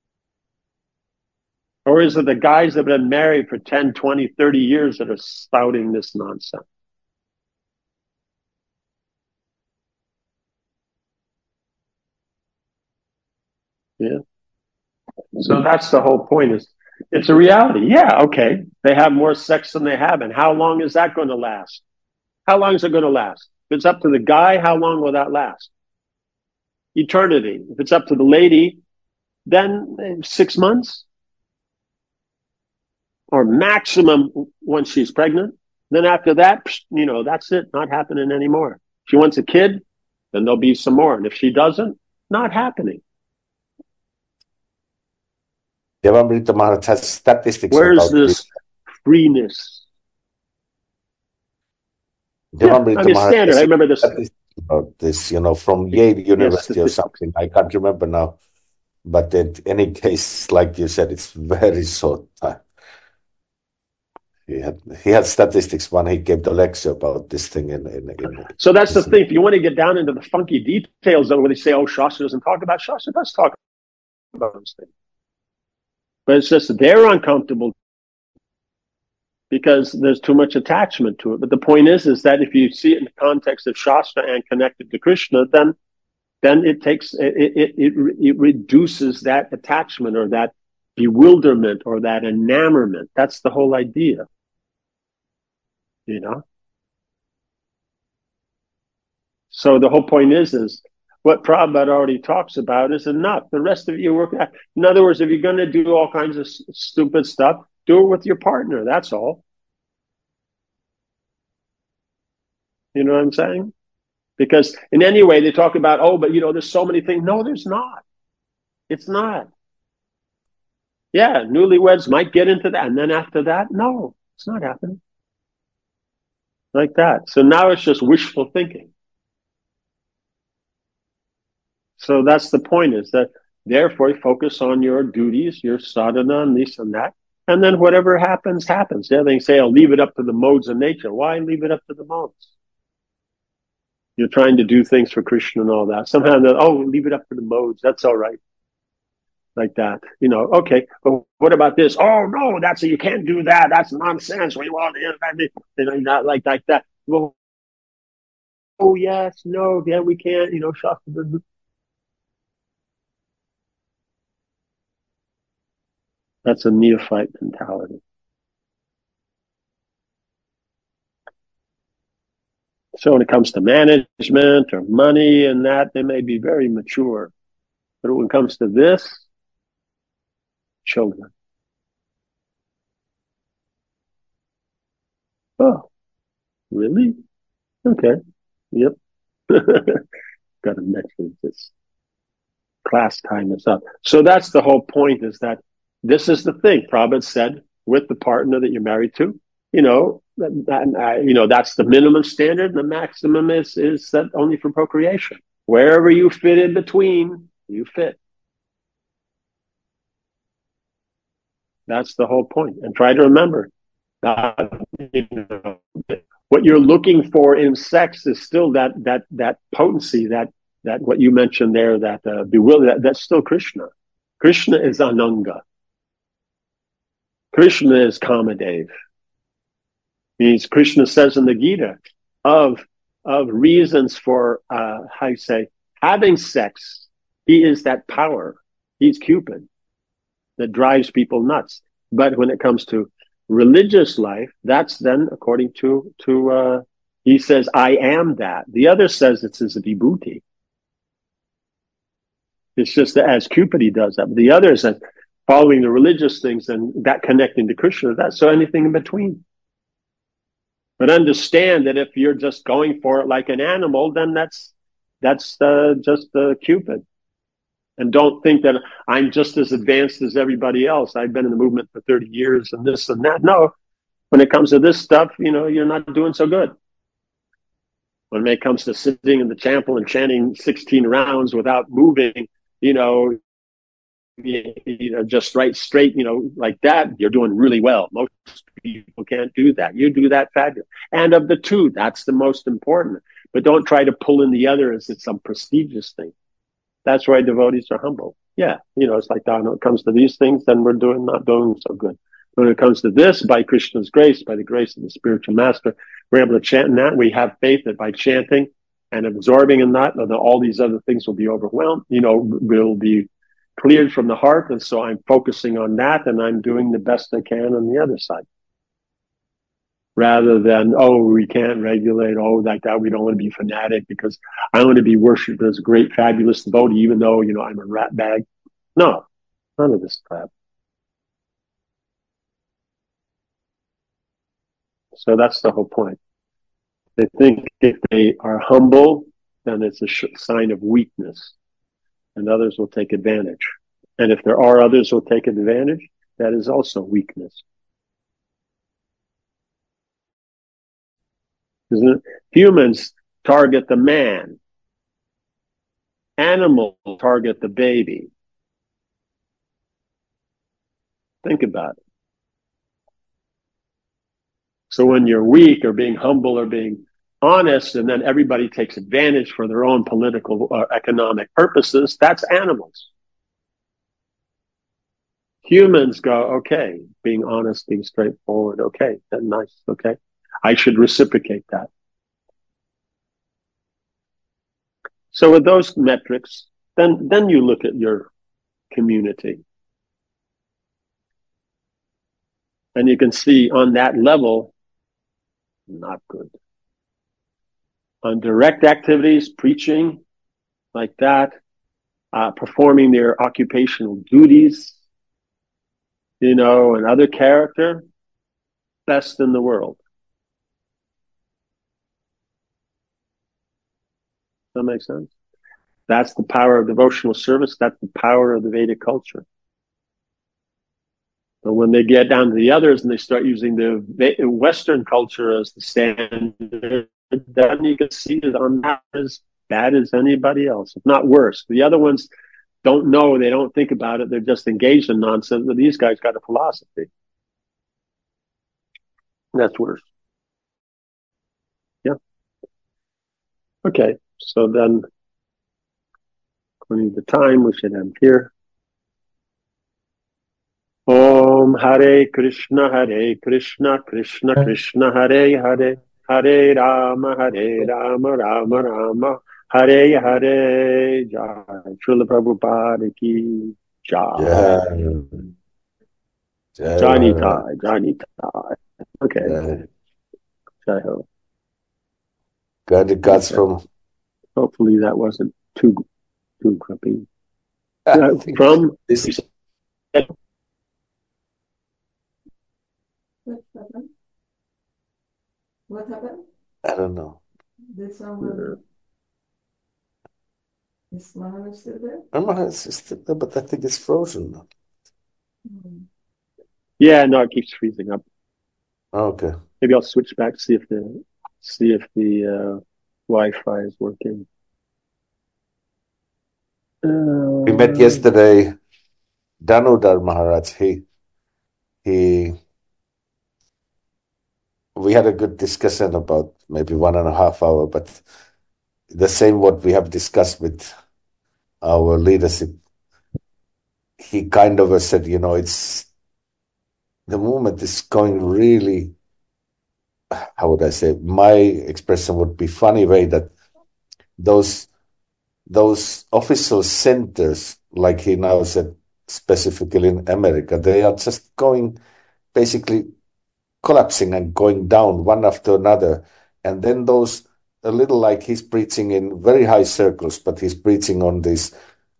Or is it the guys that have been married for 10, 20, 30 years that are spouting this nonsense? Yeah. So that's the whole point is, it's a reality. Yeah, okay. They have more sex than they have. And how long is that going to last? How long is it going to last? If it's up to the guy, how long will that last? Eternity. If it's up to the lady, then 6 months. Or maximum once she's pregnant. Then after that, that's it. Not happening anymore. If she wants a kid, then there'll be some more. And if she doesn't, not happening. Devamrita Maharaj has statistics. Where's this freeness? Devamrita Maharaj standard. I remember this about this, from Yale University or something. I can't remember now. But in any case, like you said, it's very short time. He had statistics when he gave the lecture about this thing. So that's the thing. If you want to get down into the funky details of where they say, oh, Shastra doesn't talk about, Shastra does talk about those things. But it's just they're uncomfortable because there's too much attachment to it. But the point is that if you see it in the context of Shastra and connected to Krishna, then it reduces that attachment or that bewilderment or that enamorment. That's the whole idea, you know. So the whole point is what Prabhupada already talks about is enough. The rest of you work. In other words, if you're going to do all kinds of stupid stuff, do it with your partner. That's all. You know what I'm saying? Because in any way they talk about, oh, but there's so many things. No, there's not. It's not. Yeah, newlyweds might get into that. And then after that, no, it's not happening. Like that. So now it's just wishful thinking. So that's the point, is that therefore focus on your duties, your sadhana, and this and that. And then whatever happens, happens. Yeah, they say, I'll leave it up to the modes of nature. Why leave it up to the modes? You're trying to do things for Krishna and all that. Somehow, leave it up to the modes. That's all right. Like that. Okay, but what about this? Oh, no, you can't do that. That's nonsense. We want not like that. Well, oh, yes, no, yeah, we can't, Shastra. That's a neophyte mentality. So when it comes to management or money and that, they may be very mature. But when it comes to this, children. Oh, really? Okay. Yep. Got to mention this. Class time is up. So that's the whole point, is that this is the thing. Prabhupada said, with the partner that you're married to, that's the minimum standard. The maximum is set only for procreation. Wherever you fit in between, you fit. That's the whole point. And try to remember, what you're looking for in sex is still that potency, that what you mentioned there, that bewilderment. That's still Krishna. Krishna is Ananga. Krishna is Kamadev. Means Krishna says in the Gita of reasons for having sex, he is that power. He's Cupid that drives people nuts. But when it comes to religious life, that's then according to he says, I am that. The other says it's his vibhuti. It's just that as Cupid he does that. But the other says following the religious things and that connecting to Krishna, that's so anything in between. But understand that if you're just going for it like an animal, then that's just Cupid. And don't think that I'm just as advanced as everybody else. I've been in the movement for 30 years and this and that. No, when it comes to this stuff, you're not doing so good. When it comes to sitting in the temple and chanting 16 rounds without moving, just right straight, like that, you're doing really well. Most people can't do that. You do that fabulous. And of the two, that's the most important. But don't try to pull in the other as it's some prestigious thing. That's why devotees are humble. Yeah, it's like that. When it comes to these things, then we're not doing so good. When it comes to this, by Krishna's grace, by the grace of the spiritual master, we're able to chant in that. We have faith that by chanting and absorbing in that, all these other things will be overwhelmed. Will be cleared from the heart. And so I'm focusing on that, and I'm doing the best I can on the other side. Rather than, we can't regulate, like that, we don't want to be fanatic because I want to be worshipped as a great, fabulous devotee, even though, I'm a rat bag. No, none of this crap. So that's the whole point. They think if they are humble, then it's a sign of weakness, and others will take advantage. And if there are others who will take advantage, that is also weakness. Isn't it? Humans target the man. Animals target the baby. Think about it. So when you're weak or being humble or being honest, and then everybody takes advantage for their own political or economic purposes, that's animals. Humans go, okay, being honest, being straightforward, okay, that's nice, okay. I should reciprocate that. So with those metrics, then you look at your community. And you can see on that level, not good. On direct activities, preaching, like that, performing their occupational duties, and other character, best in the world. Does that make sense? That's the power of devotional service. That's the power of the Vedic culture. But when they get down to the others and they start using the Western culture as the standard, then you can see that I'm not as bad as anybody else, if not worse. The other ones don't know, they don't think about it, they're just engaged in nonsense, but these guys got a philosophy. That's worse. Yeah. Okay, so then, according to the time, we should end here. Om Hare Krishna, Krishna Krishna, Hare Hare, Hare Rama, Rama Rama, Hare Hare, Jai. Srila Prabhupada ki Jai. Jai Nitai. Okay. Jai Ho. Got the guts from. Hopefully that wasn't too grumpy. From this. What happened? I don't know. Did someone... Is Maharaj still there? Maharaj is still there, but I think it's frozen now. Yeah, no, it keeps freezing up. Okay. Maybe I'll switch back, see if the Wi-Fi is working. We met yesterday, Danudar Maharaj. We had a good discussion about maybe 1.5 hours, but the same what we have discussed with our leadership. He kind of said, it's the movement is going really, how would I say, my expression would be funny way that those official centers, like he now said, specifically in America, they are just going basically collapsing and going down one after another. And then those, a little like he's preaching in very high circles, but he's preaching on this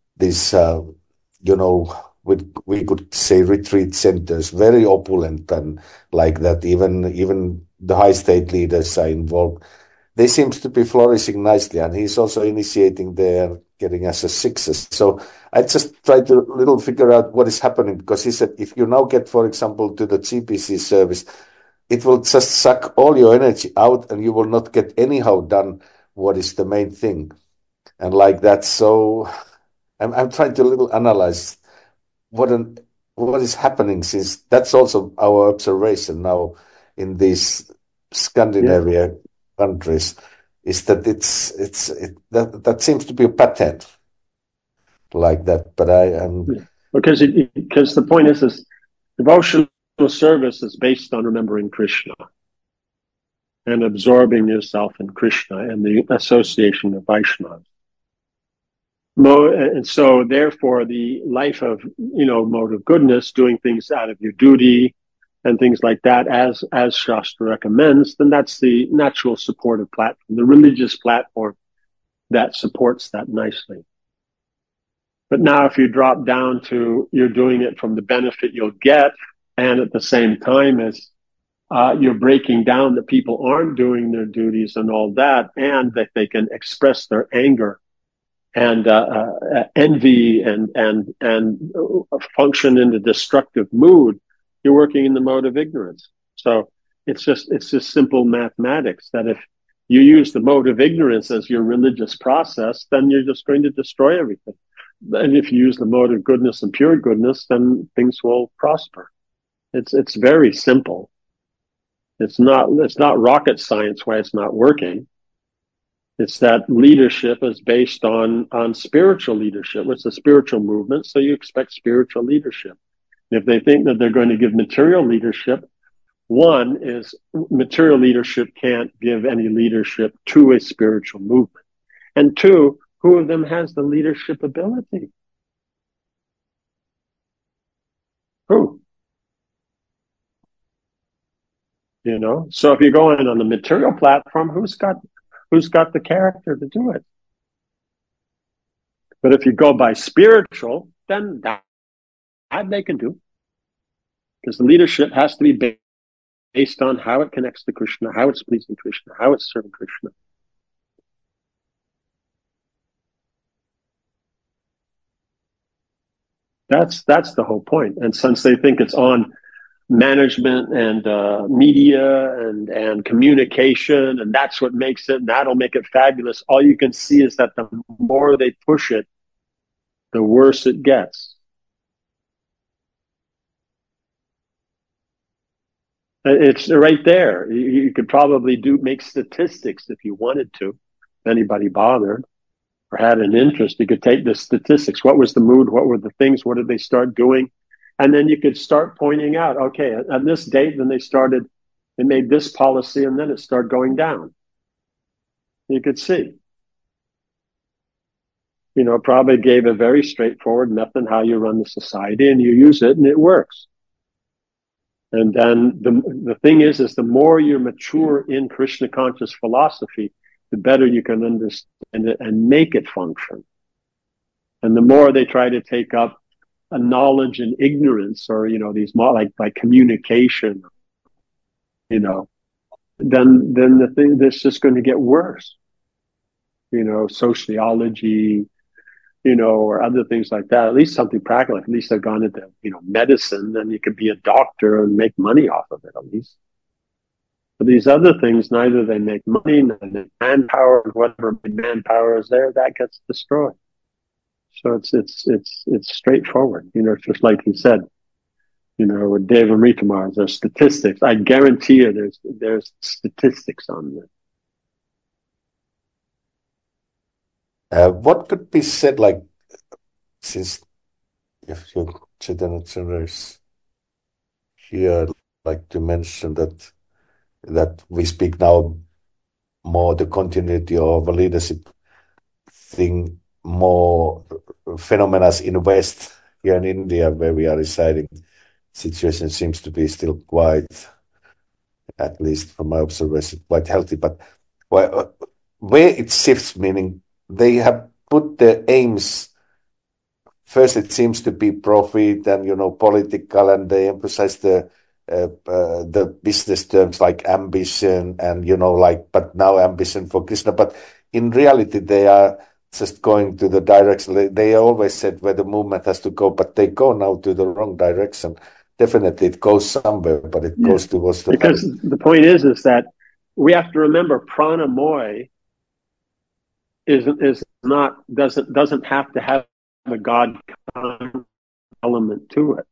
we could say retreat centers, very opulent and like that. Even the high state leaders are involved. They seems to be flourishing nicely, and he's also initiating there, getting us a success. So I just try to little figure out what is happening, because he said if you now get, for example, to the GPC service, it will just suck all your energy out, and you will not get anyhow done what is the main thing, and like that. So I'm trying to little analyze what is happening, since that's also our observation now in these Scandinavia countries, is that that seems to be a pattern like that. But because the point is devotional service is based on remembering Krishna and absorbing yourself in Krishna and the association of Vaishnavas. And so therefore the life of, mode of goodness, doing things out of your duty and things like that, as Shastra recommends, then that's the natural supportive platform, the religious platform that supports that nicely. But now if you drop down to you're doing it from the benefit you'll get, and at the same time as you're breaking down that people aren't doing their duties and all that, and that they can express their anger and envy and function in a destructive mood, you're working in the mode of ignorance. So it's just simple mathematics that if you use the mode of ignorance as your religious process, then you're just going to destroy everything. And if you use the mode of goodness and pure goodness, then things will prosper. It's very simple. It's not rocket science why it's not working. It's that leadership is based on spiritual leadership. It's a spiritual movement, so you expect spiritual leadership. If they think that they're going to give material leadership, one is material leadership can't give any leadership to a spiritual movement. And two, who of them has the leadership ability? Who? You know, so if you're going on the material platform, who's got the character to do it? But if you go by spiritual, then that they can do. Because the leadership has to be based on how it connects to Krishna, how it's pleasing Krishna, how it's serving Krishna. That's the whole point. And since they think it's on management and media and communication, and that's what makes it, and that'll make it fabulous, all you can see is that the more they push it, the worse it gets. It's right there. You could probably make statistics if you wanted to, if anybody bothered or had an interest. You could take the statistics. What was the mood? What were the things? What did they start doing? And then you could start pointing out, okay, at this date, then they made this policy, and then it started going down. You could see. You know, Prabhupada gave a very straightforward method how you run the society, and you use it, and it works. And then the thing is the more you mature in Krishna conscious philosophy, the better you can understand it and make it function. And the more they try to take up a knowledge and ignorance, or, you know, these more like communication, you know, then the thing that's just going to get worse. You know, sociology, you know, or other things like that. At least something practical. At least they've gone into, you know, medicine, then you could be a doctor and make money off of it at least. But these other things, neither they make money, neither manpower, whatever manpower is there, that gets destroyed. So it's straightforward. You know, it's just like he said, you know, with Deva Ritamar, there's statistics. I guarantee you there's statistics on this. What could be said, like, since if your Chaitanya is here, like to mention that we speak now more the continuity of a leadership thing, more phenomena in West, here in India where we are residing. Situation seems to be still quite, at least from my observation, quite healthy. But where it shifts, meaning they have put their aims. First, it seems to be profit and, you know, political, and they emphasize the business terms like ambition and, you know, like, but now ambition for Krishna. But in reality, they are just going to the direction. They always said where the movement has to go, but they go now to the wrong direction. Definitely, it goes somewhere, but it goes towards the because the point is that we have to remember pranamoy doesn't have to have a God element to it.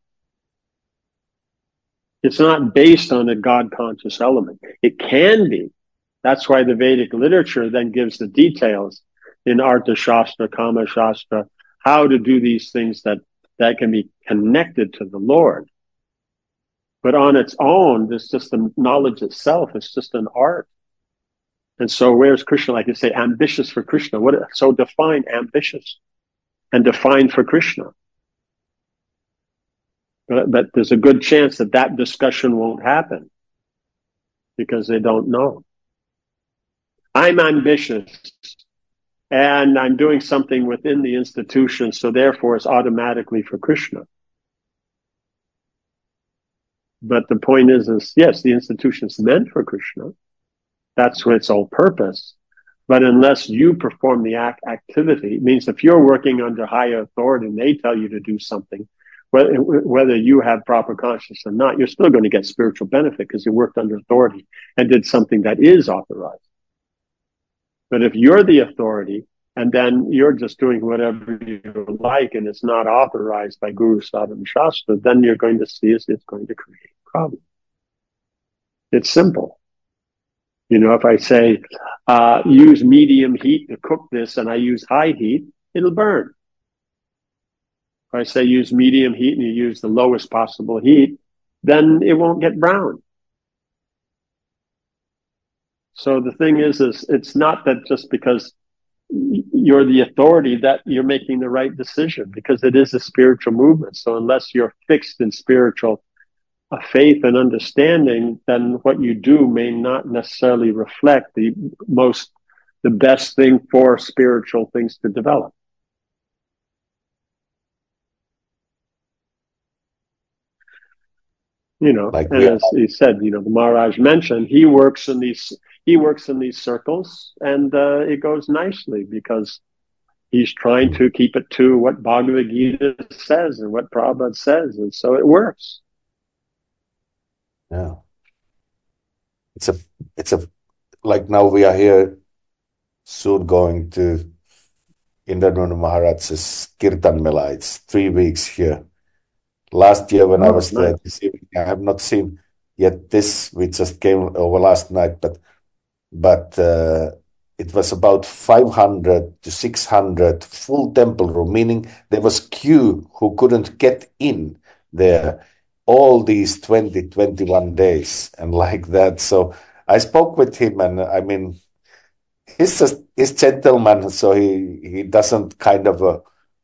It's not based on a God conscious element. It can be. That's why the Vedic literature then gives the details in Artha Shastra, Kama Shastra, how to do these things that can be connected to the Lord. But on its own, it's just the knowledge itself. It's just an art. And so where's Krishna? Like you say, ambitious for Krishna. So define ambitious and define for Krishna. But there's a good chance that discussion won't happen because they don't know. I'm ambitious and I'm doing something within the institution, so therefore it's automatically for Krishna. But the point is yes, the institution is meant for Krishna. That's its whole purpose. But unless you perform the activity, it means if you're working under higher authority and they tell you to do something, whether you have proper consciousness or not, you're still going to get spiritual benefit because you worked under authority and did something that is authorized. But if you're the authority and then you're just doing whatever you like and it's not authorized by Guru, Sadhana, and Shastra, then you're going to see it's going to create a problem. It's simple. You know, if I say, use medium heat to cook this and I use high heat, it'll burn. If I say use medium heat and you use the lowest possible heat, then it won't get brown. So the thing is it's not that just because you're the authority that you're making the right decision, because it is a spiritual movement. So unless you're fixed in spiritual faith and understanding, then what you do may not necessarily reflect the best thing for spiritual things to develop. Like and as he said, the Maharaj mentioned, he works in these circles, and it goes nicely because he's trying to keep it to what Bhagavad Gita says and what Prabhupada says, and so it works. Yeah. It's a like now we are here soon going to Indranoda Maharaj's Kirtan Mela. It's 3 weeks here. Last year when I was there this evening, I have not seen yet this. We just came over last night, but it was about 500 to 600 full temple room, meaning there was queue who couldn't get in there all these 20, 21 days and like that. So I spoke with him, and I mean, he's gentleman, so he doesn't kind of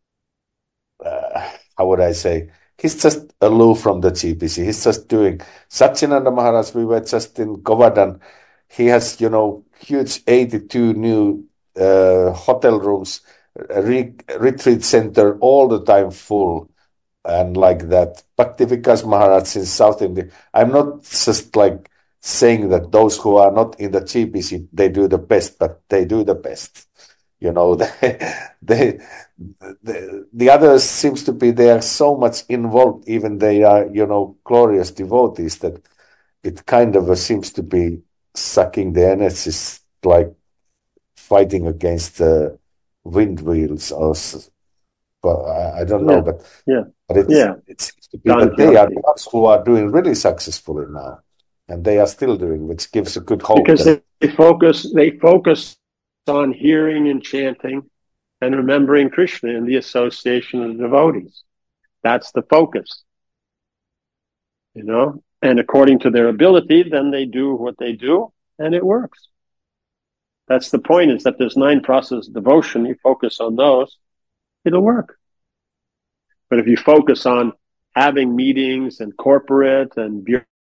how would I say? He's just aloof from the GPC. He's just doing. Satchinanda Maharaj, we were just in Govardhan. He has, huge 82 new hotel rooms, retreat center all the time full, and like that. Bhakti Vikas Maharaj in South India. I'm not just like saying that those who are not in the GPC, they do the best, but they do the best. The others seems to be, they are so much involved, even they are, glorious devotees, that it kind of seems to be sucking the energies, like fighting against the wind wheels, but I don't know, but it seems to be that they are the ones who are doing really successfully now, and they are still doing, which gives a good hope. Because they focus on hearing and chanting and remembering Krishna in the association of the devotees. That's the focus, and according to their ability, then they do what they do, and it works. That's the point, is that there's 9 processes of devotion. You focus on those, it'll work. But if you focus on having meetings and corporate and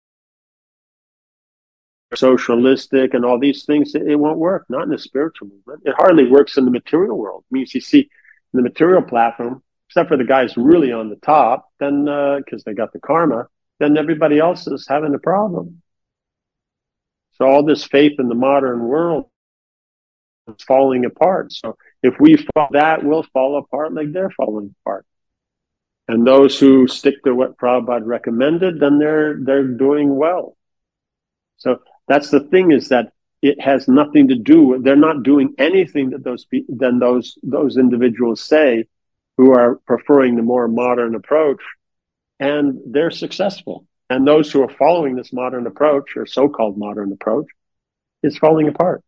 socialistic and all these things, it won't work. Not in the spiritual movement. It hardly works in the material world. It means you see in the material platform, except for the guys really on the top, then because they got the karma, then everybody else is having a problem. So all this faith in the modern world is falling apart. So if we follow that, we'll fall apart like they're falling apart. And those who stick to what Prabhupada recommended, then they're doing well. So that's the thing, is that it has nothing to do with, they're not doing anything that those individuals say who are preferring the more modern approach, and they're successful. And those who are following this modern approach, or so-called modern approach, is falling apart.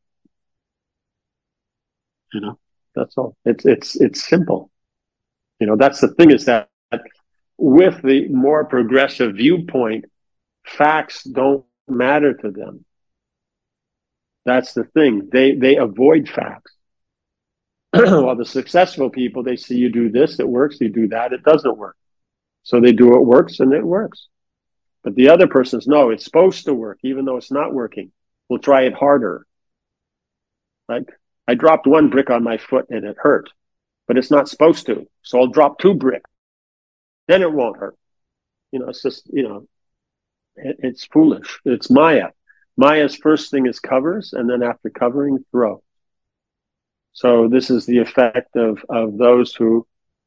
That's all. It's simple. That's the thing, is that with the more progressive viewpoint, facts don't matter to them. That's the thing. They avoid facts. While the successful people, they see you do this, it works. You do that, it doesn't work. So they do what works, and it works. But the other person's, no, it's supposed to work, even though it's not working. We'll try it harder. Like, I dropped 1 brick on my foot and it hurt, but it's not supposed to. So I'll drop 2 bricks. Then it won't hurt. It's just, it's foolish. It's Maya. Maya's first thing is covers, and then after covering, throw. So this is the effect of those who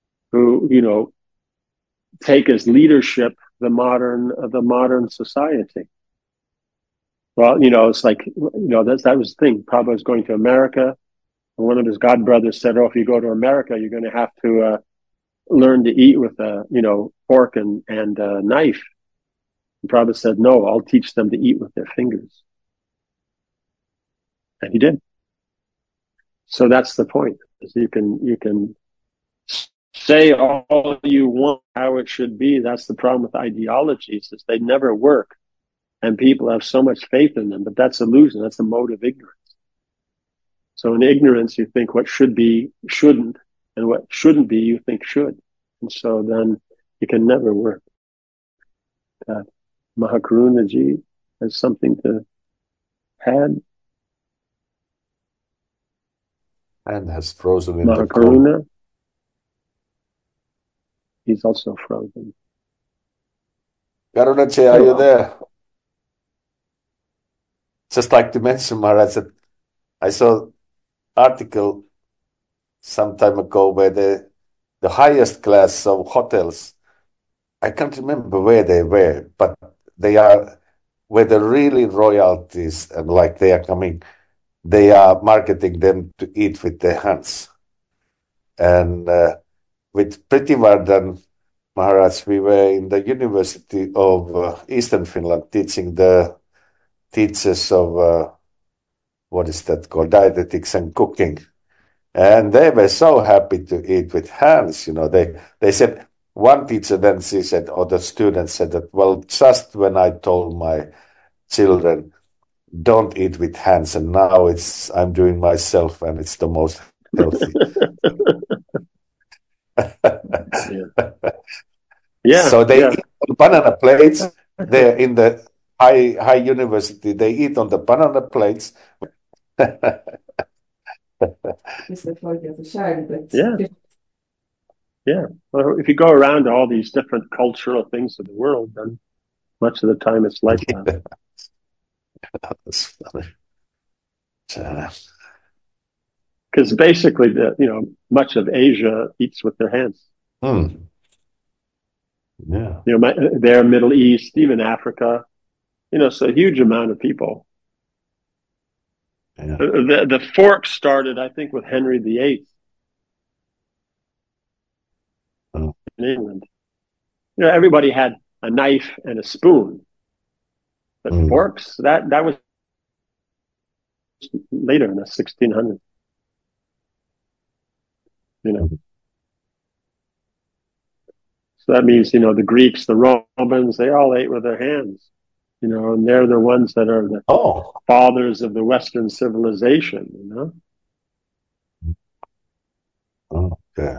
take as leadership the modern society. Well, it's like, that was the thing. Prabhupada was going to America, and one of his godbrothers said, "Oh, if you go to America, you're going to have to learn to eat with a fork and a knife." And Prabhupada said, "No, I'll teach them to eat with their fingers." And he did. So that's the point. Is you can say all you want how it should be. That's the problem with ideologies, is they never work. And people have so much faith in them, but that's illusion. That's the mode of ignorance. So in ignorance, you think what should be shouldn't, and what shouldn't be, you think should. And so then it can never work. Mahakarunaji has something to add. And has frozen in the cold. Mahakaruna, he's also frozen. Karunaji, are you there? Just like to mention, Maharaj, that I saw article some time ago where the highest class of hotels, I can't remember where they were, but they are where the really royalties, and like they are coming, they are marketing them to eat with their hands. And with Prithivardhan Maharaj, we were in the University of Eastern Finland teaching the teachers of what is that called, dietetics and cooking. And they were so happy to eat with hands. You know, they said, one teacher then she said, or the student said that, well, just when I told my children, don't eat with hands, and now I'm doing myself, and it's the most healthy. Yeah. So they eat on banana plates. They're in the high university. They eat on the banana plates. Yeah. Well, if you go around to all these different cultural things of the world, then much of the time it's like that. That's funny. Because basically, much of Asia eats with their hands. Yeah. Their Middle East, even Africa. So a huge amount of people. Yeah. The fork started, I think, with Henry VIII in England. Everybody had a knife and a spoon, but forks, that was later in the 1600s. So that means, the Greeks, the Romans, they all ate with their hands, and they're the ones that are the fathers of the Western civilization, Okay.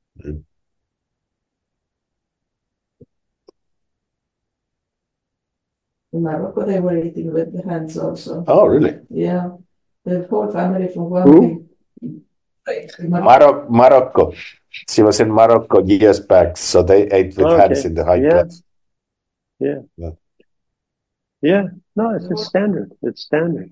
In Morocco, they were eating with the hands also. Oh, really? Yeah. The whole family from one Morocco. She was in Morocco years back, so they ate with hands in the high class. Yeah. No, it's just standard. It's standard.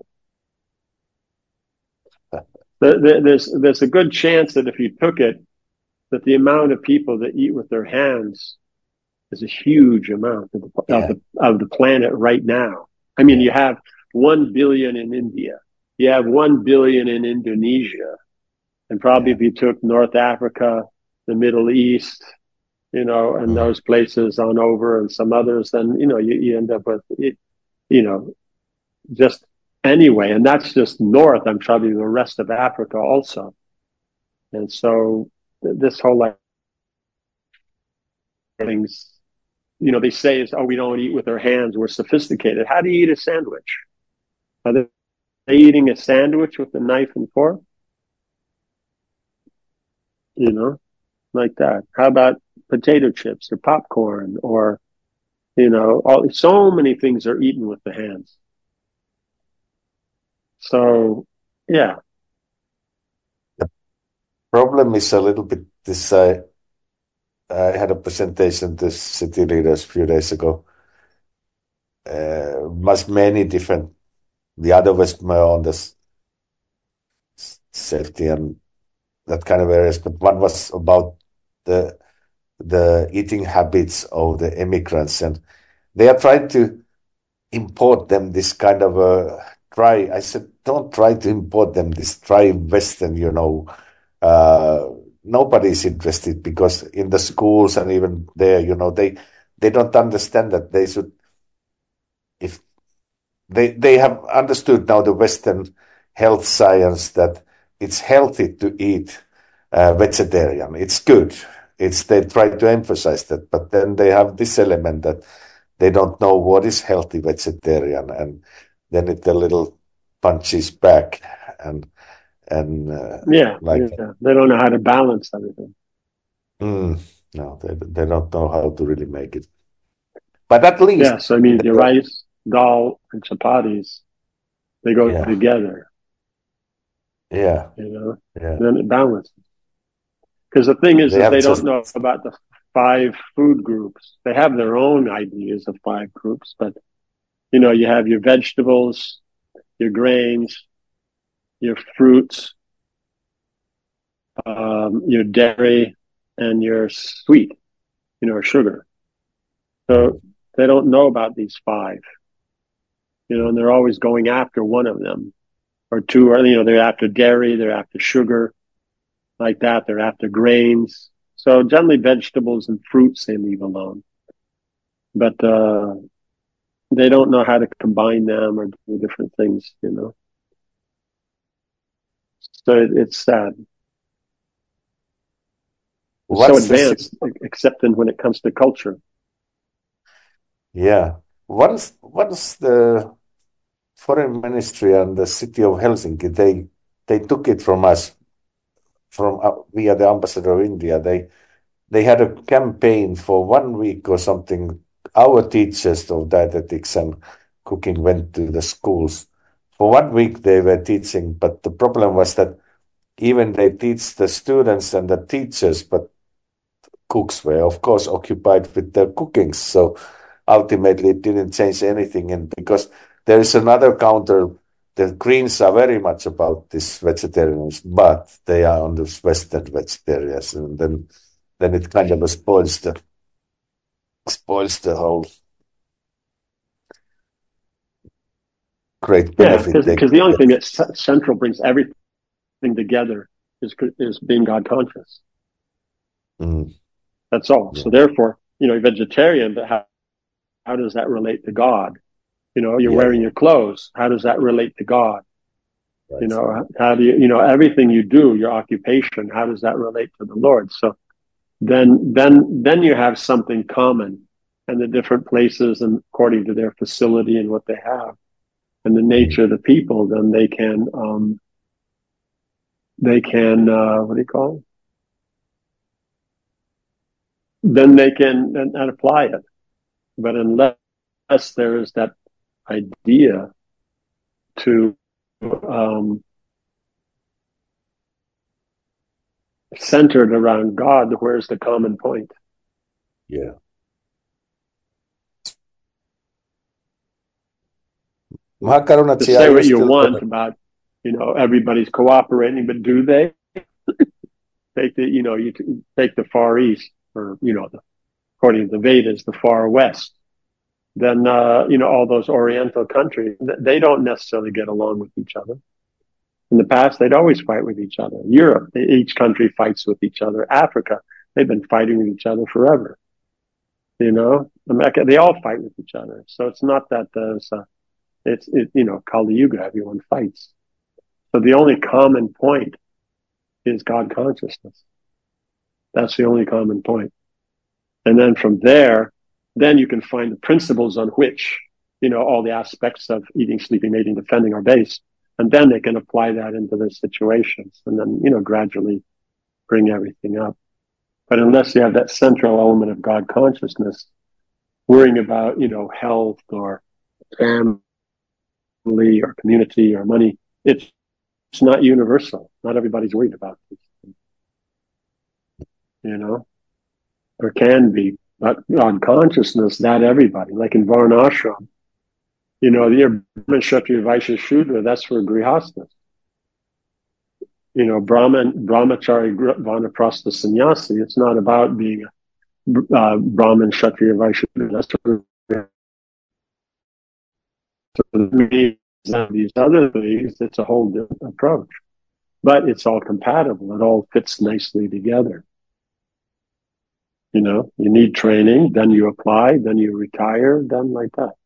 There's a good chance that if you took it, that the amount of people that eat with their hands is a huge amount of the planet right now. I mean, you have 1 billion in India. You have 1 billion in Indonesia. And probably if you took North Africa, the Middle East, and those places on over and some others, then, you end up with it, just anyway. And that's just north. I'm probably the rest of Africa also. And so this whole things, they say is, we don't eat with our hands. We're sophisticated. How do you eat a sandwich? Are they eating a sandwich with a knife and fork? Like that. How about potato chips or popcorn or, so many things are eaten with the hands. So, yeah. The problem is a little bit this, I had a presentation to city leaders a few days ago. Many different, the other was more on the safety and that kind of areas, but one was about the eating habits of the immigrants, and they are trying to import them this kind of dry. I said, don't try to import them this dry Western, nobody's interested, because in the schools and even there, they don't understand that they should, if they have understood now the Western health science, that it's healthy to eat vegetarian. It's good. it's they try to emphasize that, but then they have this element that they don't know what is healthy vegetarian, and then it a little punches back and Yeah, like they don't know how to balance everything. no, they don't know how to really make it. But at least, Yes, I mean the rice, dal, and chapatis, they go together. Yeah, Then it balances. Because the thing is, they don't know about the 5 food groups. They have their own ideas of 5 groups, but you have your vegetables, your grains, your fruits, your dairy, and your sweet, sugar. So they don't know about these 5, and they're always going after one of them or 2, or, they're after dairy, they're after sugar, like that. They're after grains. So generally vegetables and fruits they leave alone. But they don't know how to combine them or do different things, So it's sad. It's so advanced, except when it comes to culture. Yeah. Once the foreign ministry and the city of Helsinki, they took it from us, from via the ambassador of India. They had a campaign for 1 week or something. Our teachers of dietetics and cooking went to the schools. For 1 week they were teaching, but the problem was that even they teach the students and the teachers, but cooks were, of course, occupied with their cooking. So ultimately it didn't change anything. And because there is another counter, the Greens are very much about this vegetarians, but they are on the Western vegetarians. And then it kind of spoils the whole great benefit. Yeah, because the only thing that central brings everything together is being God conscious. That's all. Yeah. So therefore, vegetarian, but how does that relate to God? You're wearing your clothes. How does that relate to God? Right. How do you, everything you do, your occupation, how does that relate to the Lord? So then you have something common, and the different places, and according to their facility and what they have and the nature of the people, then they can what do you call it? Then they can and apply it. But unless there is that idea to centered around God, where's the common point? Yeah. To say what you want about, everybody's cooperating, but do they? Take the, you take the Far East, or, according to the Vedas, the Far West. Then, all those Oriental countries, they don't necessarily get along with each other. In the past, they'd always fight with each other. Europe, each country fights with each other. Africa, they've been fighting with each other forever. America, they all fight with each other. So it's not that there's Kali Yuga, everyone fights. So the only common point is God consciousness. That's the only common point. And then from there, then you can find the principles on which, all the aspects of eating, sleeping, mating, defending are based. And then they can apply that into their situations and then, gradually bring everything up. But unless you have that central element of God consciousness, worrying about, health or family or community or money, it's not universal. Not everybody's worried about these things, or can be. But on consciousness, not everybody. Like in Varnashram, the Brahman, Kshatriya, Vaishya, Shudra, that's for grihasthas. Brahmachari, Vanaprastha, Sannyasi, it's not about being a Brahman, Kshatriya, Vaishya, that's for these other things, it's a whole different approach. But it's all compatible. It all fits nicely together. You need training, then you apply, then you retire, then like that.